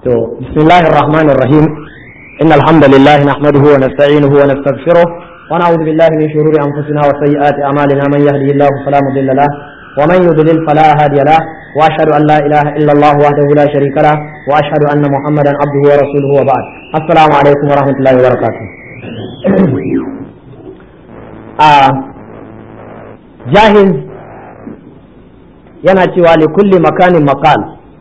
بسم الله الرحمن الرحيم إن الحمد لله نحمده ونستعينه ونستغفره ونعوذ بالله من شرور أنفسنا وسيئات أعمالنا من يهده الله فلا مضل له ومن يضلل فلا هادي له وأشهد أن لا إله إلا الله وحده لا شريك له وأشهد أن محمدا عبده ورسوله وبعد السلام عليكم ورحمة الله وبركاته جاهز yana cewa li kulli makanin maqal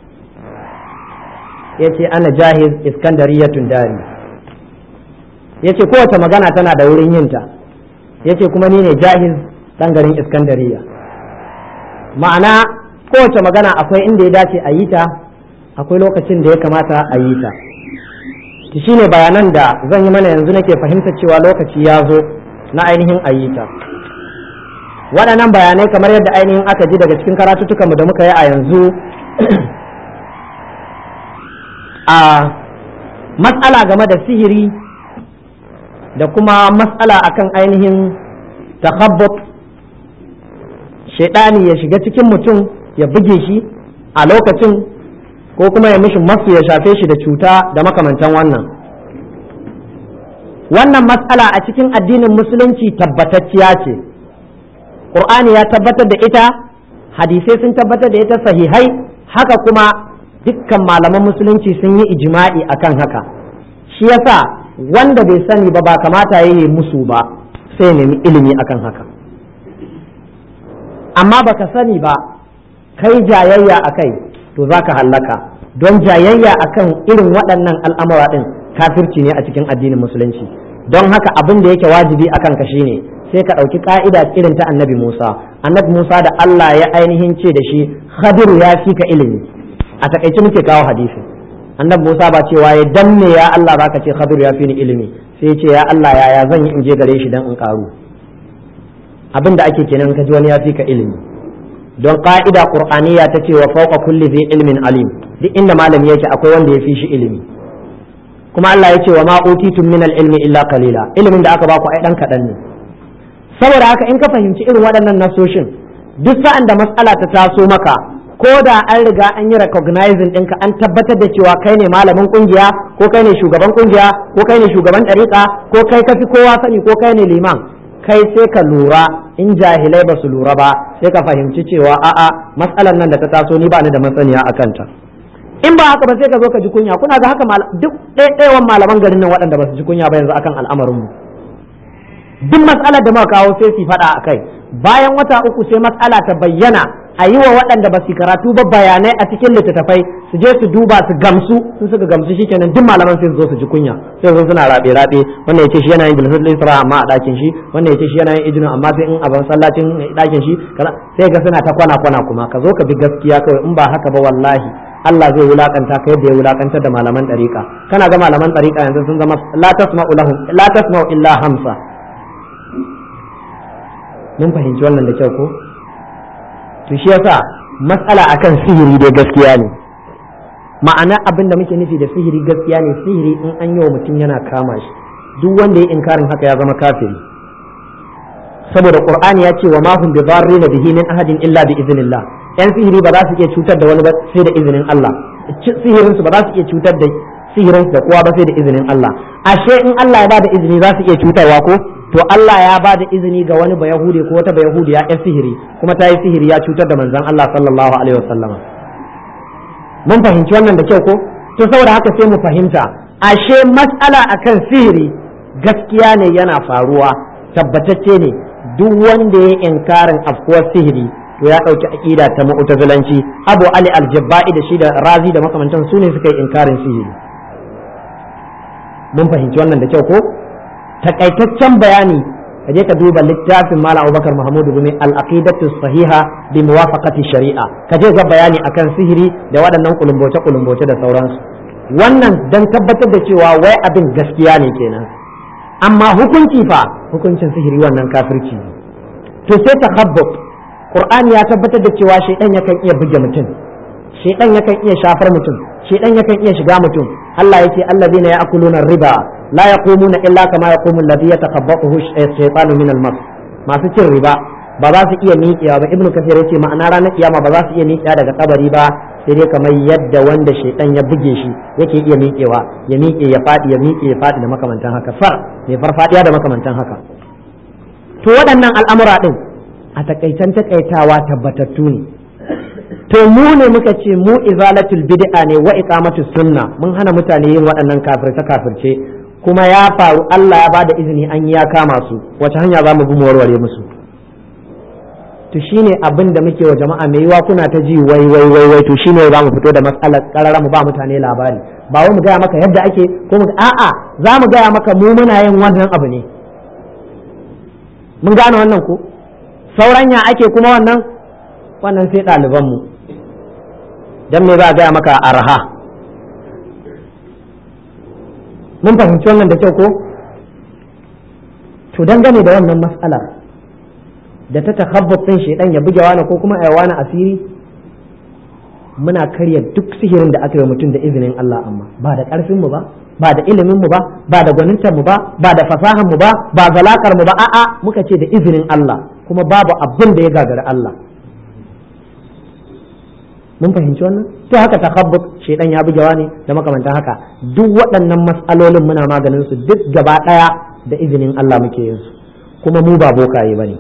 yace ana jahiz iskandariyatun dari yace kowace magana tana da wurin yinta yace kuma ni ne jahiz dan garin iskandariya ma'ana kowace magana akwai inda ya dace a yi ta akwai lokacin da ya kamata a yi ta shine bayanan da zan yi mana yanzu nake fahimtar cewa lokaci ya zo na ainihin a yi ta waɗannan bayanai kamar yadda ainihin aka ji daga cikin karatuttukanmu da muka yi a yanzu a matsala game da sihiri da kuma matsala akan ainihin takhabbut shaidani ya shiga cikin mutum ya buge shi a lokacin ko kuma ya mishi masu ya shafe shi da cuta da makamantan wannan matsala a cikin addinin musulunci tabbatacciya ce. Qur'ani ya tabbatar da ita, hadisai sun tabbatar da ita sahihai, haka kuma dukkan malaman musulunci sun yi ijma'i akan haka. Shi yasa wanda bai sani ba kamata yayi musu ba, sai nemi ilimi akan haka. Amma baka sani ba, kai jayayya akai to zaka hallaka. Don jayayya akan irin waɗannan al'amura din kafirci ne a cikin addinin musulunci. Don haka abin da yake wajibi akan ka shine sai ka ɗauki ƙa'ida irin ta annabi Musa da Allah ya ainihin ce da shi Khadiru ya fi ka ilimi a takaice muke kawo hadisi annabi Musa ba cewa ya danne ya Allah baka ce Khadiru ya fi ni ilimi sai ya ce ya Allah yaya zan yi in je gare shi dan in karu abin da ake kenan ka ji wani ya fi ka ilimi don ƙa'ida qur'aniyya ta ce wa fawqa kulli dhi ilmin alim duk inda malami yake akwai wanda ya fi shi ilimi kuma Allah ya ce wa ma utitum min al-ilmi illa qalila ilimin da aka baku ai dan kadan ne saboda haka in ka fahimci irin waɗannan nasoshin duk sa'an da matsala ta taso maka ko da an riga an yi recognizing ɗinka an tabbatar da cewa kai ne malamin ƙungiya ko kai ne shugaban ƙungiya ko kai ne shugaban ɗariƙa ko kai kafi kowa sani ko kai ne liman kai sai ka lura in jahilai ba su lura ba sai ka fahimci cewa a'a matsalar nan da ta taso ni ba ni da masaniya a kanta in ba haka ba sai ka zo ka ji kunya kuna ga haka duk ɗaiɗaiwan malaman garin nan waɗanda ba su ji kunya ba yanzu akan al'amarinmu duk matsalar da muka kawo sai su faɗa a kai bayan wata uku sai matsala ta bayyana a yi wa waɗanda ba su karatu ba bayanai a cikin littattafai su je su duba su gamsu sun suka gamsu shikenan duk malaman sai su zo su ji kunya sai su suna rabe wannan yace shi yana yin bilhul isra amma a ɗakin shi wannan yace shi yana yin ijnu amma sai in a ban sallacin ɗakin shi sai ga suna ta kwana kuma ka zo ka bi gaskiya kawai in ba haka ba wallahi Allah zai wulakanta ka yadda ya wulakantar da malaman ɗariƙa kana ga malaman ɗariƙa yanzu sun zama la tasma'u illa hamsa mun fahimci wannan da kyau ko to shi yasa matsala akan sihiri dai gaskiya ne ma'ana abin da muke nufi da sihiri gaskiya ne sihiri in an yi wa mutum yana kama shi duk wanda ya inkarin haka ya zama kafiri saboda qur'ani ya ce wa ma hum bidarrina bihi min ahadin illa bi iznillah yan sihiri ba za su iya cutar da wani ba sai da izinin Allah sihirin su ba za su iya cutar da sihirin da kowa ba sai da izinin Allah ashe in Allah ya ba da izini za su iya cutarwa ko to Allah ya ba da izini ga wani bayahude ko wata bayahudiya ya sihiri kuma ta yi sihiri ya cutar da manzon Allah sallallahu alaihi wasallama mun fahimci wannan da kyau ko to saboda haka sai mu fahimta ashe mas'ala akan sihiri gaskiya ne yana faruwa tabbatacce ne duk wanda ya inkarin afkuwar sihiri to ya dauki aqida ta mu'tazilanci Abu Ali al-Jabba'i da shi da Razi da makamantan su ne suka yi inkarin sihiri mun fahimci wannan da kyau ko takaitaccen bayani ka je ka duba littafin Malam Abubakar Mahmud Gumi al-aqidatu sahiha bi muwafaqati shari'a ka je ga bayani akan sihiri da waɗannan kulumboce da sauransu wannan dan tabbatar da cewa wai abin gaskiya ne kenan amma hukuncin sihiri wannan kafirci ne to sai takhabbut Qur'ani ya tabbatar da cewa shaydan yakan iya buge mutum shaydan yakan iya shafar mutum shaydan yakan iya shiga mutum Allah yake allazina ya'kuluna riba la yaqumuna illa kama yaqumu alladhi yatakhabbathu ash-shaytanu min al-mas masu cin riba ba za su iya miƙewa ba ibnu kasir yace ma'ana ranar kiyama ba za su iya miƙewa daga kabari ba sai dai kamar yadda wanda shaitan ya buge shi yake iya miƙewa ya miƙe ya faɗi ya miƙe ya faɗi da makamantan haka mai farfadiya da makamantan haka. To waɗannan al'amura ɗin a takaitan takaitawa tabbatattu ne. To mu ne muka ce mu izalatul bid'a ne wa iqamatus sunna, mun hana mutane yin waɗannan kafirce kuma ya faru, Allah ya bada izini an ya kama su, wace hanya za mu bi mu warware musu? To shine abin da muke wa jama'a mai yiwa kuna ta ji wai to shine za mu fito da matsalar karara mu ba mutane labari, ba wai mu gaya maka yadda ake ko mu a'a za mu gaya maka mu muna yin wannan abu ne. Mun gane wannan ko sauran ya ake kuma wannan sai ɗaliban mu dan me za a gaya maka arha. Mun fahimci wannan da kyau ko? To dangane da wannan mas'alar da ta takhabbut din shedan ya buge wani ko kuma ai wani asiri, muna karya duk sihirin da aka yi mutum da izinin Allah, amma ba da karfin mu ba da ilimin mu ba da gwanintar mu ba da fasahan mu ba zalakar mu ba, a'a muka ce da izinin Allah, kuma babu abin da ya gagara Allah. Mun fahimci wannan? To haka takhabbut shedan ya buge wani da makamantan haka, duk waɗannan mas'alolin muna maganin su duk gaba ɗaya da izinin Allah muke yin su, kuma mu ba bokaye bane,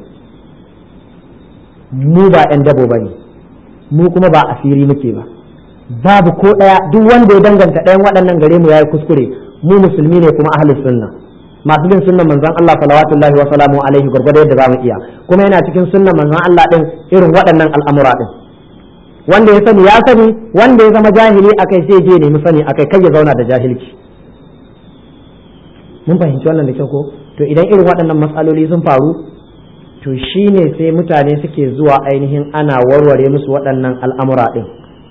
mu ba ɗan dabo bane, mu kuma ba asiri muke ba, babu ko ɗaya. Duk wanda ya danganta ɗayan waɗannan gare mu yayi kuskure. Mu musulmi ne kuma ahlus sunna, masu bin sunnan manzon Allah salawatullahi wa salamu alaihi gurgurda yadda zamu iya, kuma yana cikin sunnan manzon Allah din irin waɗannan al'amura din. Wanda ya sani ya sani, wanda ya zama jahili akai sai je nemi sani akai, kai ya zauna da jahilci. Mun fahimci wannan da kyau ko? To idan irin waɗannan matsaloli sun faru, to shine sai mutane suke zuwa ainihin ana warware musu waɗannan al'amura ɗin.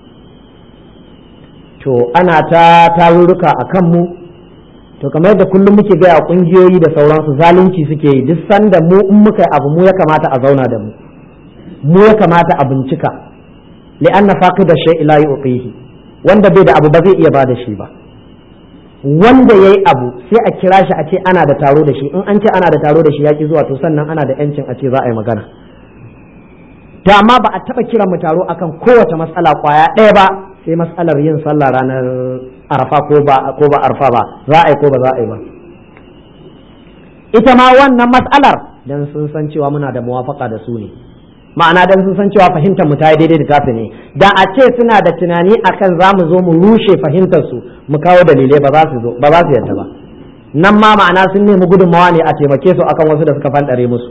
To ana ta tarurruka a kanmu, to kamar yadda kullum muke gaya ƙungiyoyi da sauransu zalunci suke yi, duk sanda mu in muka abu mu ya kamata a zauna da mu ya kamata a bincika, li'anna faqida shay'i la yu'tihi, wanda bai da abu ba zai iya bada shi ba. Wanda yayi abu sai a kira shi a ce ana da taro da shi, in an ce ana da taro da shi yaki zuwa, to sannan ana da yancin a ce za a yi magana. To amma ba a taba kiran mu taro akan kowace matsala kwaya ɗaya ba, sai matsalar yin sallah ranar arafa ko ba arfa ba, za a yi ko ba za a yi ba. Ita ma wannan matsalar dan sun san cewa muna da muwafaka da su ne, ma'ana dan sun san cewa fahimtar mu ta yi daidai da tafi ne. Da a ce suna da tunani akan za mu zo mu rushe fahimtar su mu kawo dalilai, ba za su yadda ba. Nan ma ma'ana sun nemi gudunmawa ne a taimake su akan wasu da suka fandare musu.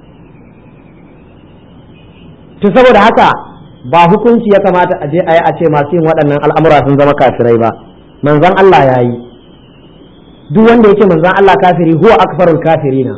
To saboda haka ba hukunci ya kamata a je a yi a ce masu yin waɗannan al'amura sun zama kafirai ba. Manzon Allah ya yi, duk wanda yake manzon Allah kafiri huwa akfarul kafirina.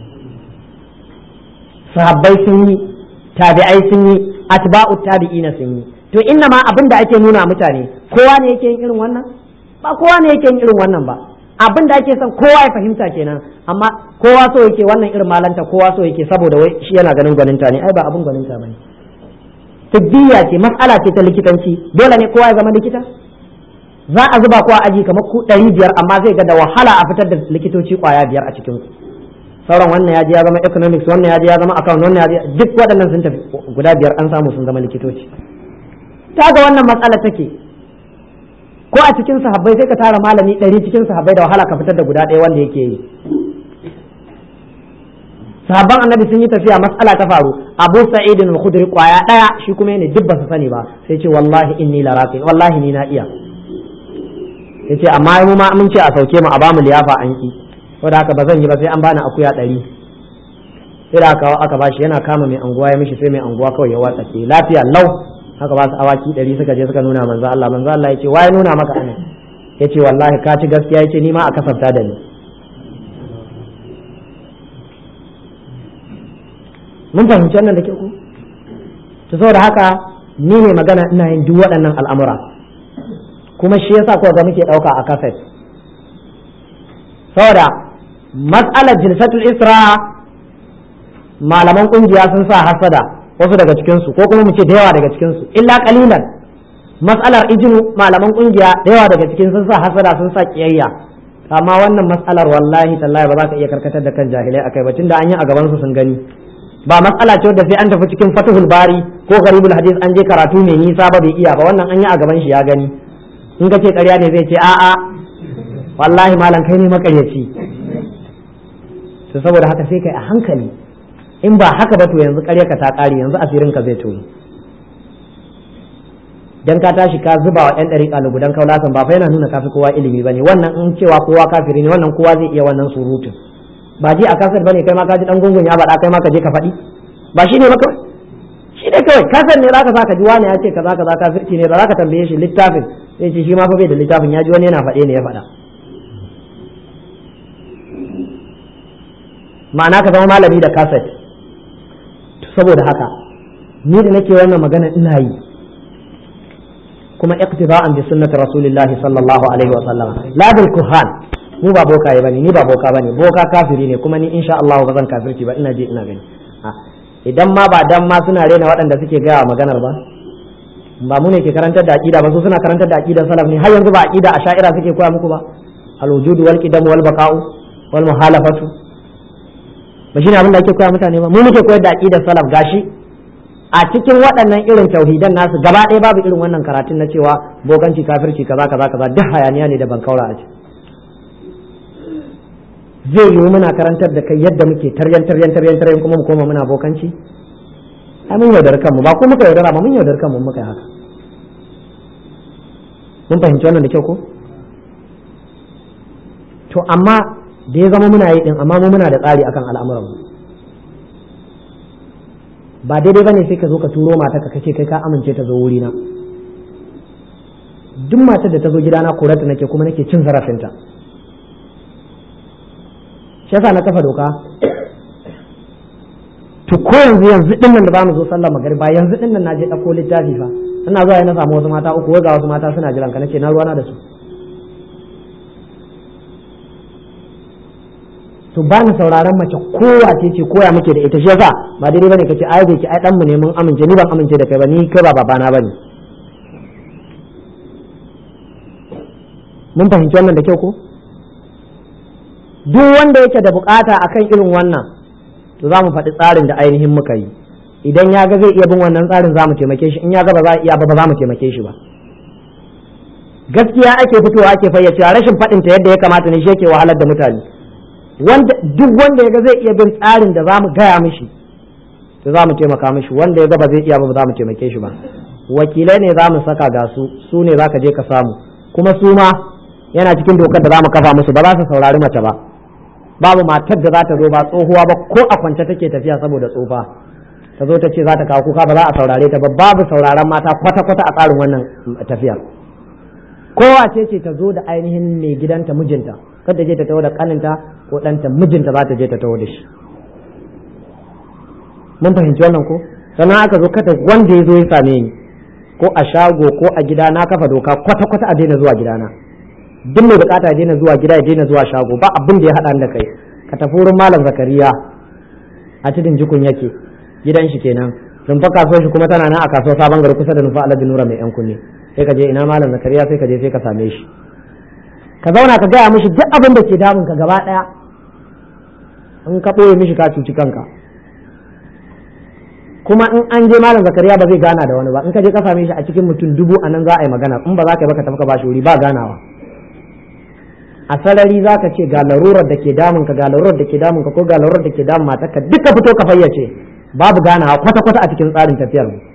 Sahabbai sun yi, tabi'ai sun yi, atba'u tabi'ina sun yi. To inna ma abin da ake nuna mutane, kowa ne yake yin irin wannan? Ba kowa ne yake yin irin wannan ba. Abin da ake son kowa ya fahimta kenan, amma kowa so yake wannan irin malanta, kowa so yake saboda wai shi yana ganin gwaninta ne. Ai ba abin gwaninta bane. Tibbiya ce, mas'ala ce ta likitanci, dole ne kowa ya zama likita? Za a zuba kowa aji kamar ku 500, amma zai ga da wahala a fitar da likitoci kwaya 5 a cikin ku. Sauran wannan ya je ya zama economics, wannan ya je ya zama account, wannan ya je, duk waɗannan sun tafi guda 5 an samu sun zama likitoci. Ta ga wannan matsala take, ko a cikin sahabbai sai ka tara malami 100 cikin sahabbai da wahala ka fitar da guda ɗaya wanda yake yi. Sahabban annabi sun yi tafiya, matsala ta faru, Abu Sa'id al-Khudri kwaya ɗaya shi kuma ne duk ba su sani ba, sai ce wallahi inni la raqi, wallahi ni na iya. Yace amma mu ma mun ce a sauke mu a bamu liyafa an ki, saboda haka ba zan yi ba sai an bani akuya 100. Sai da aka bashi, yana kama mai anguwa ya mishi, sai mai anguwa kawai ya watsa ke lafiya lau. Haka ba su awaki 100 suka je suka nuna manzo Allah. Manzo Allah yace waye nuna maka anan? Yace wallahi ka ci gaskiya, yace ni ma a kasafta da ni. Mun fahimci wannan da ke ku? To saboda haka ni ne magana ina yin duk waɗannan al'amura, kuma shi yasa ko ga muke ɗauka a kaset. Saboda mas'alar jilsatul isra malaman kungiya sun sa hasada wasu daga cikinsu, ko kuma mu ce da yawa daga cikinsu, illa kalilan. Mas'alar ijinu malaman kungiya da yawa daga cikin sun sa hasada, sun sa kiyayya. Amma wannan mas'alar wallahi tallahi ba za ka iya karkatar da kan jahilai akai ba, tunda an yi a gaban su sun gani. ba matsala ce wadda sai an tafi cikin Fathul Bari ko Gharibul Hadith an je karatu mai nisa ba bai iya ba, wannan an yi a gaban shi ya gani. In ka ce ƙarya ne zai ce a'a wallahi malam kai ne makaryaci. To saboda haka sai kai a hankali, in ba haka ba to yanzu ƙaryarka ta ƙare, yanzu asirin ka zai tono. Dan ka tashi ka zuba wa ɗan ɗariƙa lugudan kaulasan ba fa yana nuna kafi kowa ilimi bane, wannan in cewa kowa kafiri ne wannan kowa zai iya wannan surutun. Ba ji a kasar bane kai ma ka ji dan gungun ya faɗa kai ma ka je ka faɗi, ba shi ne maka shi ne kawai kasar ne zaka saka ji wani ya ce kaza kaza kafirci ne, ba za ka tambaye shi littafin sai ce shi ma fa bai da littafin, ya ji wani yana faɗe ne ya faɗa. Ma'ana ka zama malami da kasar. Saboda haka ni da nake wannan magana ina yi kuma iqtida'an bi sunnati rasulillahi sallallahu alaihi wa sallam, la bil kuhan. Mu ba bokaye bane, ni ba boka bane, boka kafiri ne kuma ni insha Allah ba zan kafirci ba, ina je ina gani. Idan ma ba dan ma suna rena waɗanda suke gaya maganar ba mu ne ke karantar da aqida ba, su suna karantar da aqidar salaf ne. Har yanzu ba aqida asha'ira suke koya muku ba, al-wujud wal qidam wal baqa'u wal muhalafatu, ba shine abin da ake koya mutane ba. Mu muke koyar da aqidar salaf. Gashi a cikin waɗannan irin tauhidan nasu gaba ɗaya babu irin wannan karatun na cewa bokanci kafirci kaza kaza kaza, duk hayaniya ne da ban kaura a ciki. Zai yiwu muna karantar da kai yadda muke taryan kuma mu koma muna bokanci? Ai mun yaudar kanmu, ba ko muka yaudara ba, mun yaudar kanmu muka yi haka. Mun fahimci wannan da kyau ko? To amma da ya zama muna yi din, amma mu muna da tsari akan al'amuranmu. Ba daidai bane sai ka zo ka turo mata ka kace kai ka amince ta zo wuri na. Duk matar da ta zo gidana korata nake kuma nake cin zarafinta. Shi yasa na kafa doka. To ko yanzu din nan da zamu zo sallar magariba, yanzu din nan naje dauko littafi fa, ina zuwa na samu wasu mata uku, ga wasu mata suna jiran ka, nace na ruwana da su. To ba ni sauraron mace kowa ce koya muke da ita. Shi yasa ba daidai bane kace ai bai ki ai dan mu ne mun amince, ni ban amince da kai ba, ni kai ba babana bane. Mun fahimci wannan da kyau ko? Duk wanda yake da bukata akan irin wannan to za mu faɗi tsarin da ainihin muka yi. Idan ya ga zai iya bin wannan tsarin za mu taimake shi, in ya ga ba za a iya ba za mu taimake shi ba. Gaskiya ake fitowa ake fayyacewa, rashin faɗin ta yadda ya kamata ne shi yake wahalar da mutane. Duk wanda ya ga zai iya bin tsarin da za mu gaya mishi to za mu taimaka mishi, wanda ya ga ba zai iya ba za mu taimake shi ba. Wakilai ne za mu saka ga su ne za ka je ka samu, kuma su ma yana cikin dokar da za mu kafa musu, ba za su saurari mace ba. Babu matar da za ta zo ba tsohuwa ba, ko a kwance take tafiya saboda tsofa ta zo ta ce za ta kawo kuka, ba za a saurare ta ba. Babu sauraron mata kwata-kwata a tsarin wannan tafiyar. Kowa ce ta zo da ainihin mai gidanta mijinta, kada je ta taho da kaninta ko ɗanta, mijinta za ta je ta taho da shi. Mun fahimci wannan ko? Sannan aka zo kada wanda ya zo ya same ni ko a shago ko a gida, na kafa doka kwata-kwata a daina zuwa gidana. Duk mai bukata ya daina zuwa gida, ya daina zuwa shago, ba abin da ya haɗa da kai. Ka tafi wurin Malam Zakariya a cikin jikun yake, gidan shi kenan. Rumfa kasuwar shi kuma tana nan a kasuwar Sabon Gari kusa da Nufa Alhaji Nura mai yan kunne. Sai ka je ina Malam Zakariya, sai ka je sai ka same shi. Ka zauna ka gaya mishi duk abin da ke damun ka gaba ɗaya. In ka ɓoye mishi ka cuci kanka. Kuma in an je Malam Zakariya ba zai gana da wani ba, in ka je ka same shi a cikin mutum 1000 a nan za a yi magana, in ba za ka yi ba ka tafi ka ba shi wuri, ba ganawa. A sarari za ka ce ga larurar da ke damun ka, ga larurar da ke damun ka, ko ga larurar da ke damun matarka, duka fito ka fayyace, babu ganawa kwata-kwata a cikin tsarin tafiyar mu.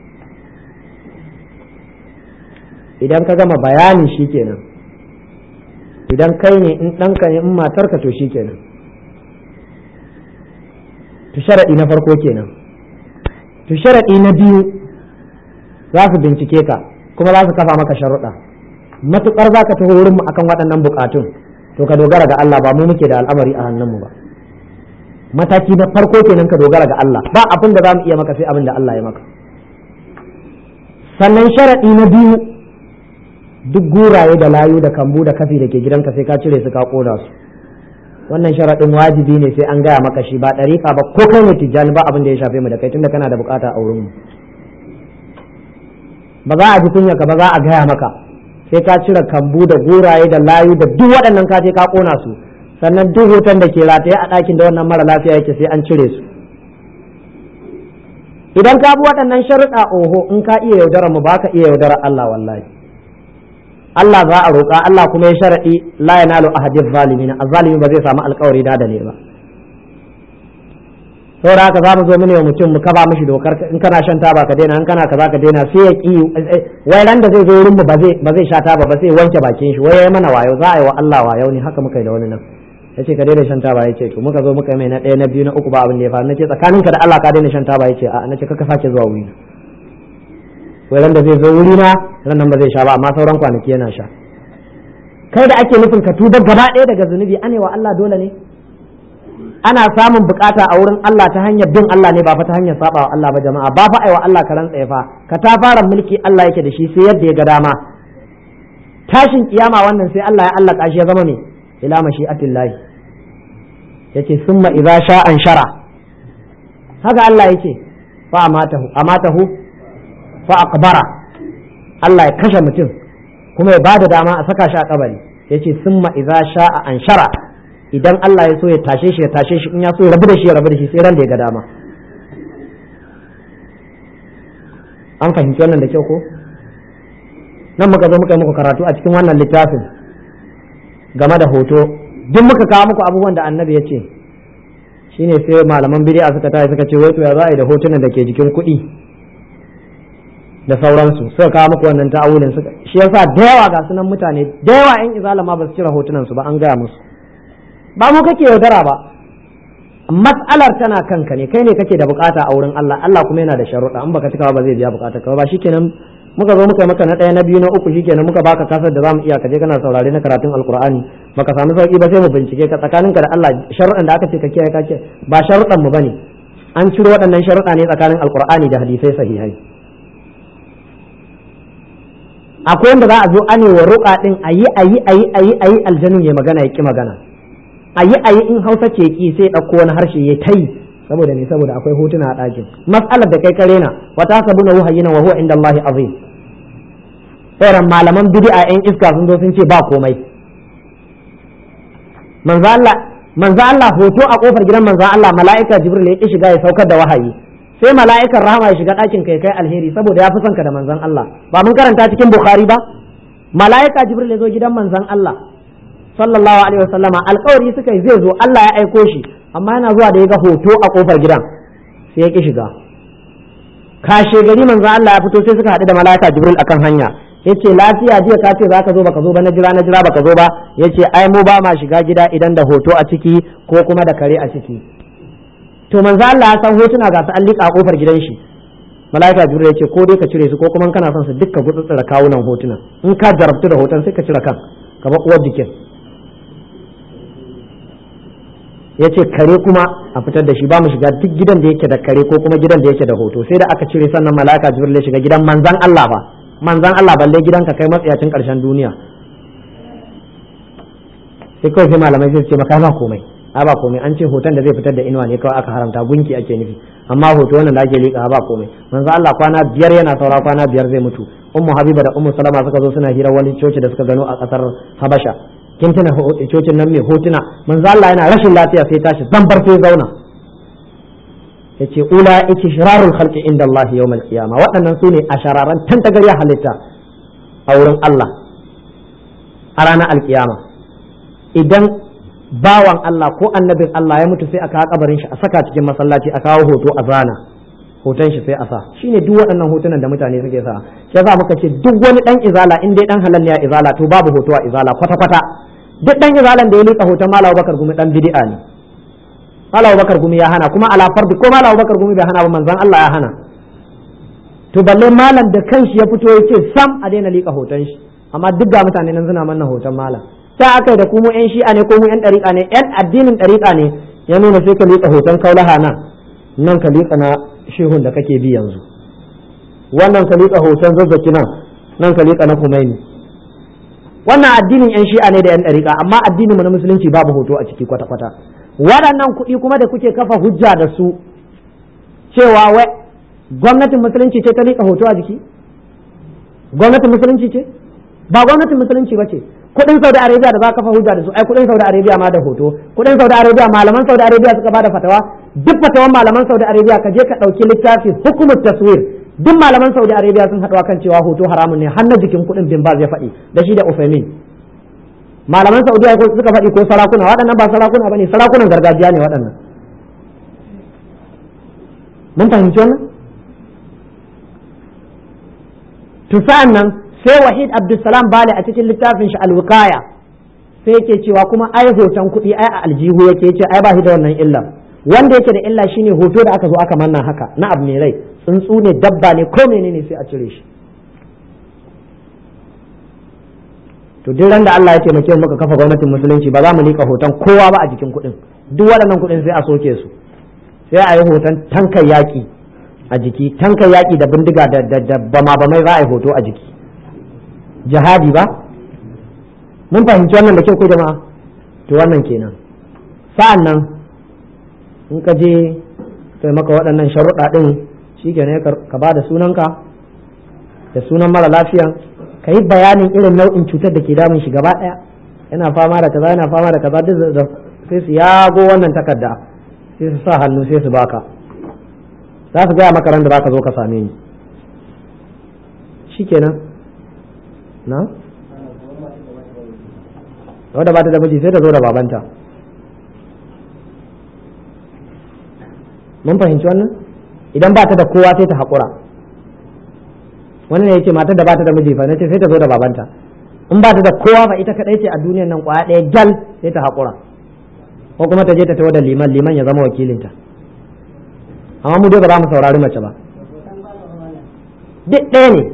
Idan ka gama bayani shi kenan, idan kai ne, in ɗanka ne, in matarka, to shi kenan. To sharaɗi na farko kenan. To sharaɗi na biyu, za su bincike ka kuma za su kafa maka sharuɗa. Matuƙar za ka taho wurinmu akan waɗannan buƙatun, to ka dogara ga Allah, ba mu muke da al'amari a hannunmu ba. Mataki na farko kenan ka dogara ga Allah, ba abin da za mu iya maka sai abin da Allah ya maka. Sannan sharaɗi na biyu, duk guraye da layu da kambu da kafi da ke gidanka sai ka cire su ka ƙona su. Wannan sharaɗin wajibi ne sai an gaya maka shi, ba ɗariƙa ba, ko kai ne tijjani, ba abin da ya shafe mu da kai tunda kana da buƙata a wurinmu. Ba za a ji kunya ka ba, za a gaya maka. Sai ka cire kambu da guraye da layu da duk waɗannan ka je ka ƙona su, sannan duk hoton da ke rataye a ɗakin da wannan mara lafiya yake sai an cire su. idan ka bi waɗannan sharuɗa oho in ka iya yaudarar mu ba ka iya yaudarar Allah wallahi Allah za a roƙa Allah kuma ya sharaɗi la yanalu ahadiz zalimin azzalimi ba zai samu alƙawari da ne ba saboda haka za mu zo mune mutum mu kaba mishi dokar in kana shan taba ka daina in kana kaza ka daina sai ya ki wai ran da zai zo wurin mu ba zai sha taba ba sai wanke bakin shi wai yayi mana wayo za a yi wa Allah wayo ne haka muka yi da wani nan yace ka daina shan taba yace to muka zo muka mai na ɗaya na biyu na uku ba abin da ya faru nace tsakaninka da Allah ka daina shan taba yace a nace ka sake zuwa wuri wai ran da zai zo wuri na ran nan ba zai sha ba amma sauran kwanaki yana sha kai da ake nufin ka tuba gaba ɗaya daga zunubi anewa Allah dole ne ana samun bukata a wurin Allah ta hanyar bin Allah ne ba fa ta hanyar sabawa Allah ba jama'a ba fa aiwa Allah karan tsaye fa ka ta fara mulki Allah yake da shi sai yadda ya ga dama tashin kiyama wannan sai Allah ya allaka shi ya zama me ila mashi'atillahi yace summa idza sha'an shara haka Allah yake fa amatahu fa aqbara Allah ya kashe mutum kuma ya bada dama a saka shi a kabari yace summa idza sha'a an shara idan Allah ya so ya tashe shi in ya so ya rabu da shi sai ran da ya ga dama an fahimci wannan da kyau ko nan muka zo muka yi muku karatu a cikin wannan littafin game da hoto duk muka kawo muku abubuwan da annabi ya ce shine sai malaman bid'a suka tayi suka ce wai to ya za a yi da hotunan da ke jikin kuɗi da sauransu suka kawo muku wannan ta'awulin suka shi yasa da yawa ga sunan mutane da yawa yan izala ma ba su cire hotunan su ba an gaya musu ba mu kake yaudara ba mas'alar tana kanka ne kai ne kake da bukata a wurin Allah Allah kuma yana da sharuɗa in baka cika ba zai biya bukatar ka ba shikenan muka zo muka maka na ɗaya na biyu na uku shikenan muka baka kasar da zamu iya kaje kana saurare na karatun alqur'ani baka samu sauki ba sai mu bincike ka tsakaninka da Allah sharuɗan da aka ce ka kiyaye ka ce ba sharuɗan mu bane an ciro waɗannan sharuɗa ne tsakanin alqur'ani da hadisai sahihai akwai wanda za a zo ane wa ruqa din ayi aljannin ya magana ya ki magana ayi in Hausa ce ki sai ɗauko wani harshe ya tai saboda ne saboda akwai hotuna a ɗakin mas'alar da kai kare na wata sabuna wahayyina wa huwa inda Allah azim irin malaman bid'a yan iska sun zo sun ce ba komai manzo Allah hoto a kofar gidan manzo Allah mala'ika Jibril ya ki shiga ya saukar da wahayi sai mala'ikan rahama ya shiga ɗakin kai alheri saboda ya fi son ka da manzon Allah ba mun karanta cikin Bukhari ba mala'ika Jibril ya zo gidan manzon Allah sallallahu alaihi wasallama alƙawari suka yi zai zo Allah ya aiko shi amma yana zuwa da ya ga hoto a kofar gidan sai ya ki shiga kashe gari manzo Allah ya fito sai suka haɗu da malaika Jibril akan hanya yace lafiya jiya ka ce zaka zo baka zo ba na jira baka zo ba yace ai mu ba ma shiga gida idan da hoto a ciki ko kuma da kare a ciki to manzo Allah ya san hotuna ga su allika a kofar gidan shi malaika Jibril yace ko dai ka cire su ko kuma kana son su dukka gutsutsura kawunan hotuna in ka jarabtu da hoton sai ka cire kan ka ba uwar jikin ya ce kare kuma a fitar da shi ba mu shiga duk gidan da yake da kare ko kuma gidan da yake da hoto sai da aka cire sannan malaka Jibril ya shiga gidan manzan Allah ba manzan Allah balle gidan ka kai matsayacin karshen duniya sai kawai sai malamai sai ce maka ba komai ba komai an ce hoton da zai fitar da inuwa ne kawai aka haramta gunki ake nufi amma hoto wannan da ake liƙa ba komai manzan Allah kwana 5 yana saura kwana 5 zai mutu ummu habiba da ummu salama suka zo suna hira wani coci da suka gano a kasar Habasha kin tuna cocin nan mai hotuna manzo Allah yana rashin lafiya sai tashi zambar sai zauna yace ula shirarul khalqi inda Allah yawmal qiyamah waɗannan sune ashararan tantagarya halitta a wurin Allah a ranar alkiyama idan bawan Allah ko annabin Allah ya mutu sai aka kabarin shi a saka cikin masallaci a kawo hoto a zana hoton shi sai a sa shine duk waɗannan hotunan da mutane suke sa shi yasa muka ce duk wani dan izala in dai dan halal ne ya izala to babu hoto a izala kwata kwata duk dan izalan da ya lika hoton Malam Bakar Gumi dan bid'a ne Malam Bakar Gumi ya hana kuma ala fardi ko Malam Bakar Gumi bai hana ba manzon Allah ya hana to balle malam da kanshi ya fito yace sam a daina lika hoton shi amma duk ga mutane nan suna manna hoton malam sai aka da kuma yan shi'a ne ko mu yan dariƙa ne yan addinin dariƙa ne ya nuna sai ka lika hoton kaulaha nan ka lika na shehun da kake bi yanzu wannan ka lika hoton zazzaki nan ka lika na Khomeini wannan addinin yan shi'a ne da yan dariƙa amma addinin mu na musulunci babu hoto a ciki kwata kwata waɗannan kuɗi kuma da kuke kafa hujja da su cewa wai gwamnatin musulunci ce ta liƙa hoto a jiki gwamnatin musulunci ce ba gwamnatin musulunci ba ce kuɗin Saudi Arabia da za ka kafa hujja da su ai kuɗin Saudi Arabia ma da hoto kuɗin Saudi Arabia malaman Saudi Arabia suka bada fatawa duk fatawan malaman Saudi Arabia ka je ka ɗauki littafin hukumar taswir, duk malaman Saudi Arabia sun haɗuwa kan cewa hoto haramun ne, har na jikin kuɗin bin Baz ya faɗi da shi da Ufemin. Malaman Saudiya ko suka faɗi ko sarakuna, waɗannan ba sarakuna bane, sarakunan gargajiya ne waɗannan. Mun fahimci wannan? To sa'an nan sai Wahid Abdulsalam Bale a cikin littafin shi Al-Wiqaya sai yake cewa kuma ai hoton kuɗi ai a aljihu yake ce ai ba shi da wannan illa, wanda yake da illa shine hoto da aka zo aka manna haka na abu mai rai, tsuntsu ne, dabba ne, ko menene sai a cire shi. To duk ran da Allah ya taimake mu muka kafa gwamnatin musulunci ba za mu liƙa hoton kowa ba a jikin kuɗin, duk waɗannan kuɗin sai a soke su, sai a yi hoton tankan yaƙi a jiki, tankan yaƙi da bindiga da bama-bamai za a yi hoto a jiki, jihadi ba. Mun fahimci wannan da kyau ko jama'a? To wannan kenan. Sa'an nan in ka je kai maka waɗannan sharuɗa ɗin shi kenan ka ba da sunanka da sunan mara lafiya, ka yi bayanin irin nau'in cutar da ke damun shi gaba ɗaya, yana fama da kaza yana fama da kaza, duk sai su yago wannan takarda sai su sa hannu sai su baka, za su gaya maka ran da za ka zo ka same ni. Shikenan na wadda ba ta da miji sai ta zo da babanta. Mun fahimci wannan? Idan ba ta da kowa sai ta haƙura. Wani ne yake matar da ba ta da miji fa nace sai ta zo da babanta. In ba ta da kowa ba ita kadai ce a duniyar nan kwaya ɗaya gal sai ta haƙura. Ko kuma ta je ta tawo da liman ya zama wakilinta. Amma mu dai ba za mu saurari mace ba. Duk ɗaya ne.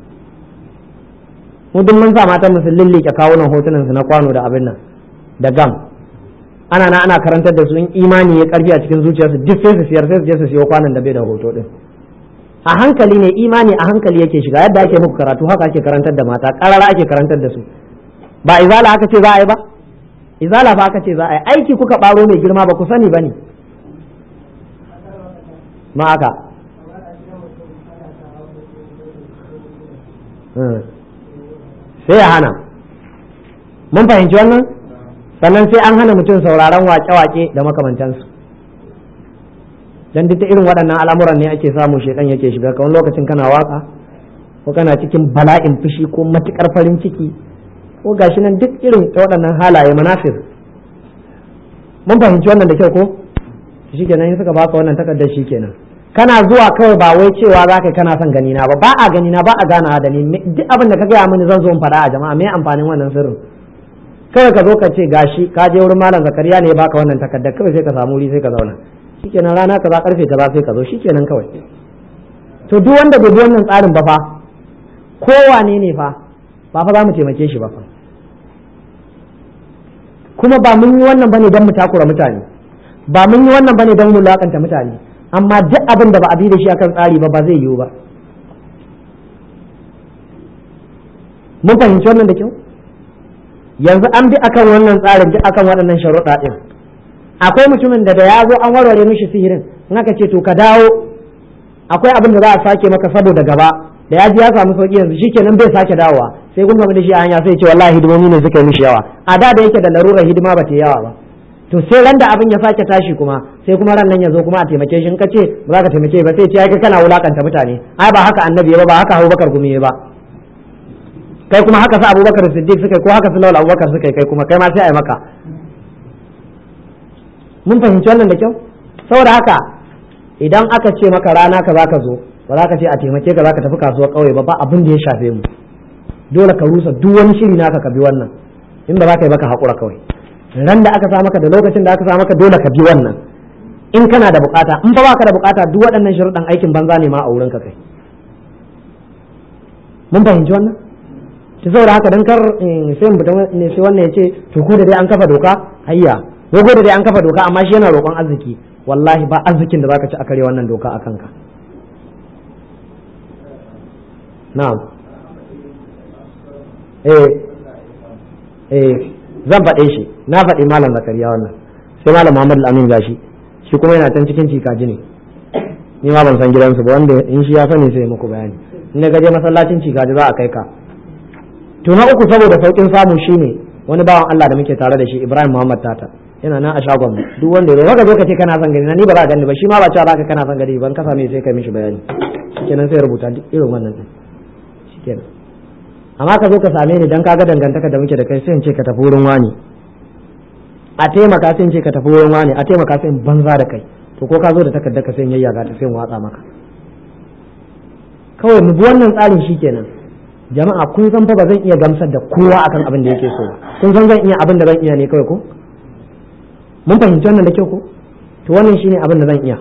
Mu duk mun sa matan mu sun lillike kawunan hotunan su na kwano da abin nan da gam. Ana karantar da su in imani ya karfi a cikin zuciyarsu duk sai su siyar sai su je su siyo kwanon da bai da hoto din. A hankali ne, imani a hankali yake shiga, yadda ake muku karatu haka ake karantar da mata, karara ake karantar da su. Ba izala aka ce za a yi ba? Izala ba aka ce za a yi, aiki kuka baro mai girma ba ku sani ba ne. Ma haka. Sai ya hana. Mun fahimci wannan? Sannan sai an hana mutum sauraron wake-wake da makamantansu. Dan duk irin waɗannan al'amuran ne ake samu shedan yake shiga, kawai lokacin kana waka ko kana cikin bala'in fushi ko matukar farin ciki ko gashi nan duk irin waɗannan halaye manafir. Mun fahimci wannan da kyau ko? Shikenan in suka baka wannan takardar shikenan. Kana zuwa kawai ba wai cewa za ka kana son gani na ba a gani na ba a gana da ni, duk abin da ka gaya mini zan zo in faɗa a jama'a, me amfanin wannan sirrin? Kawai ka zo ka ce gashi ka je wurin malam Zakariya ne ya baka wannan takardar, kawai sai ka samu wuri sai ka zauna. Shikenan rana kaza karfe kaza sai ka zo, shikenan kawai. To duk wanda bai bi wannan tsarin ba fa, kowane ne fa za mu taimake shi ba fa. Kuma ba mun yi wannan bane don mu takura mutane, ba mun yi wannan bane don mu lakanta mutane, amma duk abin da ba a bi da shi akan tsari ba zai yiwu ba. Mun fahimci wannan da kyau? Yanzu an bi akan wannan tsarin, duk akan waɗannan sharuɗa ɗin. Akwai mutumin da ya zo an warware mishi sihirin, in aka ce to ka dawo akwai abin da za a sake maka saboda gaba, da ya ji ya samu sauki yanzu shikenan bai sake dawowa, sai kun gama da shi a hanya sai ce wallahi hidimomi ne suka yi mishi yawa, a da yake da larurar hidima ba ta yawa ba. To sai ran da abin ya sake tashi kuma sai kuma ran nan ya zo kuma a taimake shi, in ka ce ba za ka taimake ba sai ce ai kana wulakanta mutane, ai ba haka annabi ba haka Abubakar gumi ba, kai kuma haka sa Abubakar Siddiq suka yi ko haka su Lawal Abubakar suka yi, kai kuma kai ma sai ai maka. Mun fahimci wannan da kyau? Saboda haka idan aka ce maka rana ka za ka zo, ba za ka ce a taimake ka za ka tafi kasuwar ƙauye ba abin da ya shafe mu. Dole ka rusa duk wani shiri naka ka bi wannan, in ba za ka yi baka haƙura kawai. Ran da aka sa maka da lokacin da aka sa maka dole ka bi wannan, in kana da bukata, in ba baka da bukata duk waɗannan sharuɗan aikin banza ne ma a wurin ka kai. Mun fahimci wannan? Ki saboda haka dan kar sai mutum ne sai wannan ya ce to ko da dai an kafa doka hayya, ko da dai an kafa doka amma shi yana roƙon arziki, wallahi ba arzikin da zaka ci a kare wannan doka a kanka. Na'am. Zan faɗe shi, na faɗi malam Zakariya wannan, sai malam Muhammad Al-Amin gashi, shi kuma yana can cikin cikaji ne, ni ma ban san gidansu ba, wanda in shi ya sani sai muku bayani, in ga je masallacin cikaji za a kai ka. To na uku saboda saukin samu shine wani bawan Allah da muke tare da shi, Ibrahim Muhammad Tata, yana nan a shagon mu duk wanda ya zo ka ce kana son gani na ni ba za ka gani ba shi ma ba cewa zaka kana son gani ban ka same sai kai mishi bayani shikenan sai rubuta duk irin wannan din shikenan amma ka zo ka same ni dan kaga dangantaka da muke da kai sai in ce ka tafi wurin wani a taimaka sai in ce ka tafi wurin wani a taimaka sai in banza da kai to ko ka zo da takardar ka sai in yayyaga ta sai in watsa maka kawai mu bi wannan tsarin shikenan jama'a kun san fa ba zan iya gamsar da kowa akan abin da yake so kun san zan iya abin da zan iya ne kawai ko mun fahimci wannan da kyau ko to wannan shine abin da zan iya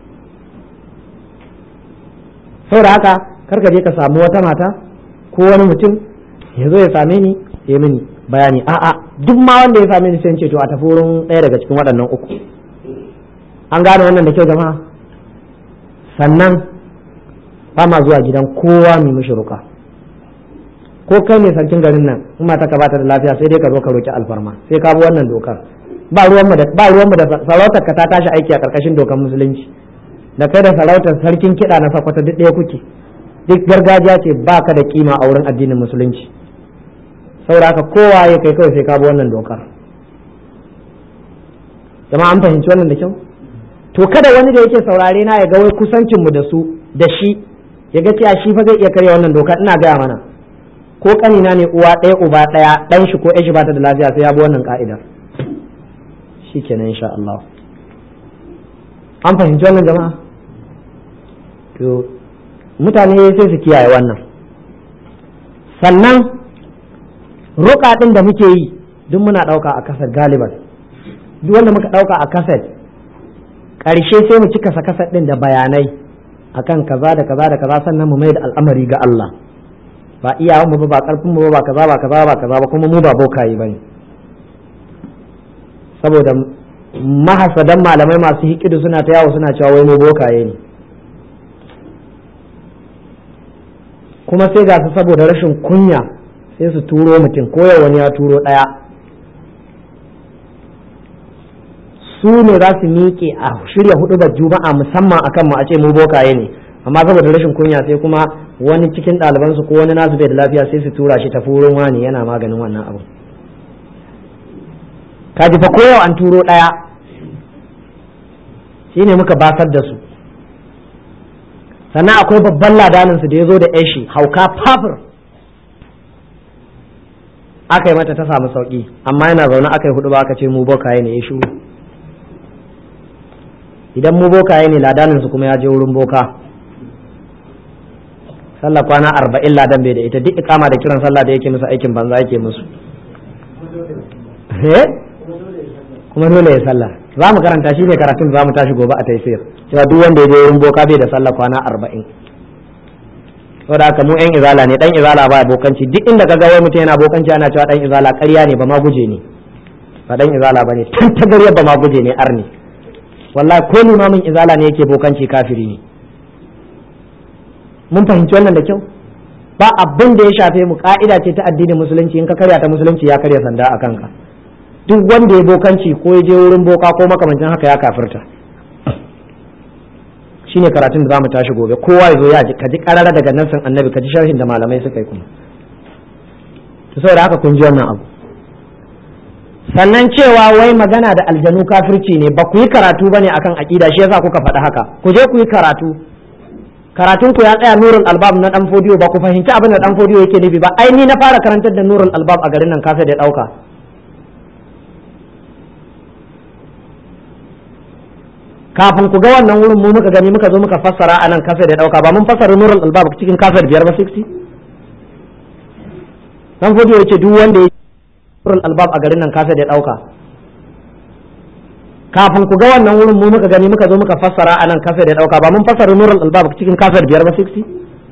saboda haka karka je ka samu wata mata ko wani mutum ya zo ya same ni ya mini bayani a'a duk ma wanda ya same ni sai in ce to a tafi wurin ɗaya daga cikin waɗannan uku an gane wannan da kyau jama'a sannan ba ma zuwa gidan kowa mai mishi ruka ko kai ne sarkin garin nan in mata ka bata da lafiya sai dai ka zo ka roki alfarma sai ka bi wannan dokar ba ruwanmu da sarautar ka ta tashi aiki a karkashin dokar musulunci da kai da sarautar sarkin kiɗa na Sokoto duk ɗaya kuke duk gargajiya ce baka da kima a wurin addinin musulunci saboda haka kowa ya kai kawai sai ka bi wannan dokar jama'a an fahimci wannan da kyau to kada wani da yake saurare na ya ga wai kusancin mu da su da shi ya ga cewa shi fa zai iya karya wannan dokar ina gaya mana ko kanina ne uwa ɗaya uba ɗaya ɗan shi ko ƴan shi bata da lafiya sai ya bi wannan ka'idar shikenan insha Allah an fahimci wannan jama'a to mutane sai su kiyaye wannan sannan ruka din da muke yi duk muna ɗauka a kasar galiban duk wanda muka ɗauka a kasar ƙarshe sai mu cika sa kasar ɗin da bayanai akan kaza da kaza da kaza sannan mu mai da al'amari ga Allah ba iyawan mu ba karfin mu ba kaza ba kaza ba kaza ba kuma mu ba bokayi bane saboda mahasadan malamai masu hikidu suna ta yawo suna cewa wai mu bokaye ne kuma sai ga su saboda rashin kunya sai su turo mutum ko yau wani ya turo ɗaya su ne za su miƙe a shirya hudu da juma'a musamman akan mu a ce mu bokaye ne amma saboda rashin kunya sai kuma wani cikin ɗalibansu ko wani nasu bai da lafiya sai su tura shi tafi wurin wani yana maganin wannan abu kaji fa ko yau an turo ɗaya shine muka basar da su sannan akwai babban ladanin su da ya zo da yashi hauka fafir aka yi mata ta samu sauki amma yana zaune aka yi hudu ba aka ce mu bokaye ne ya shiru idan mu bokaye ne ladanin su kuma ya je wurin boka sallah kwana 40 ladan bai da ita duk ikama da kiran sallah da yake musu aikin banza yake musu kuma dole ya sallah za mu karanta shi ne karatun za mu tashi gobe a taisir cewa duk wanda ya je wurin boka bai da sallah kwana 40 saboda haka mu yan izala ne dan izala ba bokanci duk inda kaga wai mutum yana bokanci ana cewa dan izala ƙarya ne ba ma guje ne ba dan izala bane tantagariyar ba ma guje ne arni wallahi ko limamin izala ne yake bokanci kafiri ne mun fahimci wannan da kyau ba abin da ya shafe mu ka'ida ce ta addinin musulunci in ka karya ta musulunci ya karya sanda a kanka duk wanda ya bokanci ko ya je wurin boka ko makamancin haka ya kafirta shine karatun da zamu tashi gobe kowa ya zo ya ji ka ji karara daga nassin annabi ka ji sharhin da malamai suka yi kuma to saboda haka kun ji wannan abu sannan cewa wai magana da aljanu kafirci ne ba ku yi karatu bane akan aqida shi yasa kuka faɗi haka ku je ku yi karatun ku ya tsaya nurul albab na dan fodiyo ba ku fahimci abin da dan fodiyo yake nufi ba ai ni na fara karantar da nurul albab a garin nan kasa da dauka kafin ku ga wannan wurin mu muka gani muka zo muka fassara a nan kasa da dauka ba mun fassara nurul albab cikin kasa da 5 ba 60 dan fodiyo yace duk wanda ya nurul albab a garin nan kasa da dauka kafin ku ga wannan wurin mu muka gani muka zo muka fassara a nan kasa da dauka ba mun fassara nurul albab cikin kasa da 5 ba 60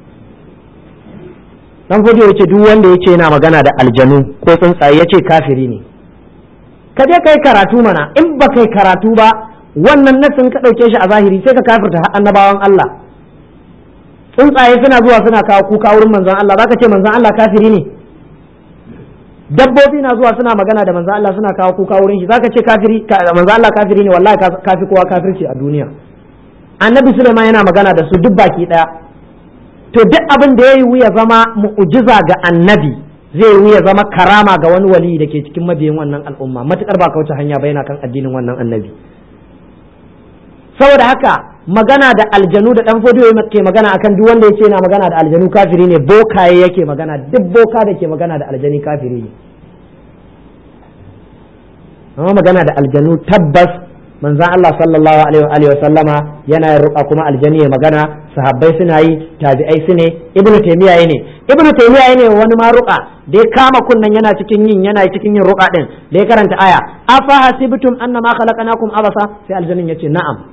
dan fodiyo yace duk wanda yace yana magana da aljanu ko tsuntsaye yace kafiri ne ka je kai karatu mana in ba kai karatu ba wannan nasin ka ɗauke shi a zahiri sai ka kafirta annabawan Allah tsuntsaye suna zuwa suna kawo kuka wurin manzon Allah zaka ce manzon Allah kafiri ne dabbobi na zuwa suna magana da manzon Allah suna kawo kuka wurin shi zaka ce kafiri manzon Allah kafiri ne wallahi kafi kowa kafirci a duniya annabi Sulaiman yana magana da su duk baki daya to duk abin da yayi ya zama mu'jiza ga annabi zai yi ya zama karama ga wani wali da ke cikin mabiyin wannan al'umma matukar ba kauce hanya ba yana kan addinin wannan annabi. Saboda haka magana da aljanu da dan fodiyo ke magana akan duk wanda yake yana magana da aljanu kafiri ne, bokaye yake magana, duk boka da ke magana da aljani kafiri ne. amma magana da aljanu tabbas manzon Allah sallallahu alaihi wa sallama yana yin ruqa kuma aljani ya magana, sahabbai suna yi, tabi'ai su ne, ibnu taymiya ne wani ma ruqa da ya kama kunnan yana cikin yin ruqa din da ya karanta aya afa hasibtum annama khalaqnakum abasa, sai aljanin yace na'am,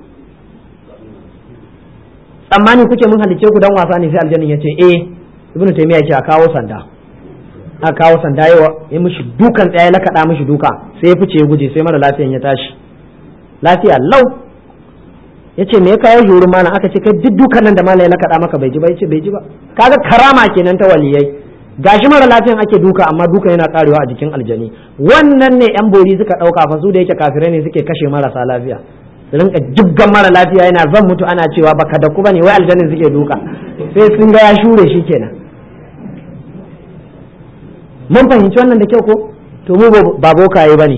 tsammani kuke mun halice ku dan wasa ne, sai aljanin yace ibnu taymiya yace a kawo sanda ya mishi dukan tsaye lakaɗa mishi duka sai ya fice ya guje, sai mara lafiyan ya tashi lafiya lau. ya ce me ya kawo shi malam, aka ce kai duk dukan nan da malam ya lakaɗa maka bai ji ba, ya ce bai ji ba. Kaga karama kenan ta waliyai, gashi mara lafiyan ake duka amma duka yana karewa a jikin aljani. Wannan ne yan bori suka ɗauka fa su da yake kafirai ne suke kashe marasa lafiya, su rinka jibgan mara lafiya yana zan mutu ana cewa baka da ku bane, wai aljanin suke duka, sai sun ga ya shure shi kenan. Mun fahimci wannan da kyau ko? To mu ba bokaye bane,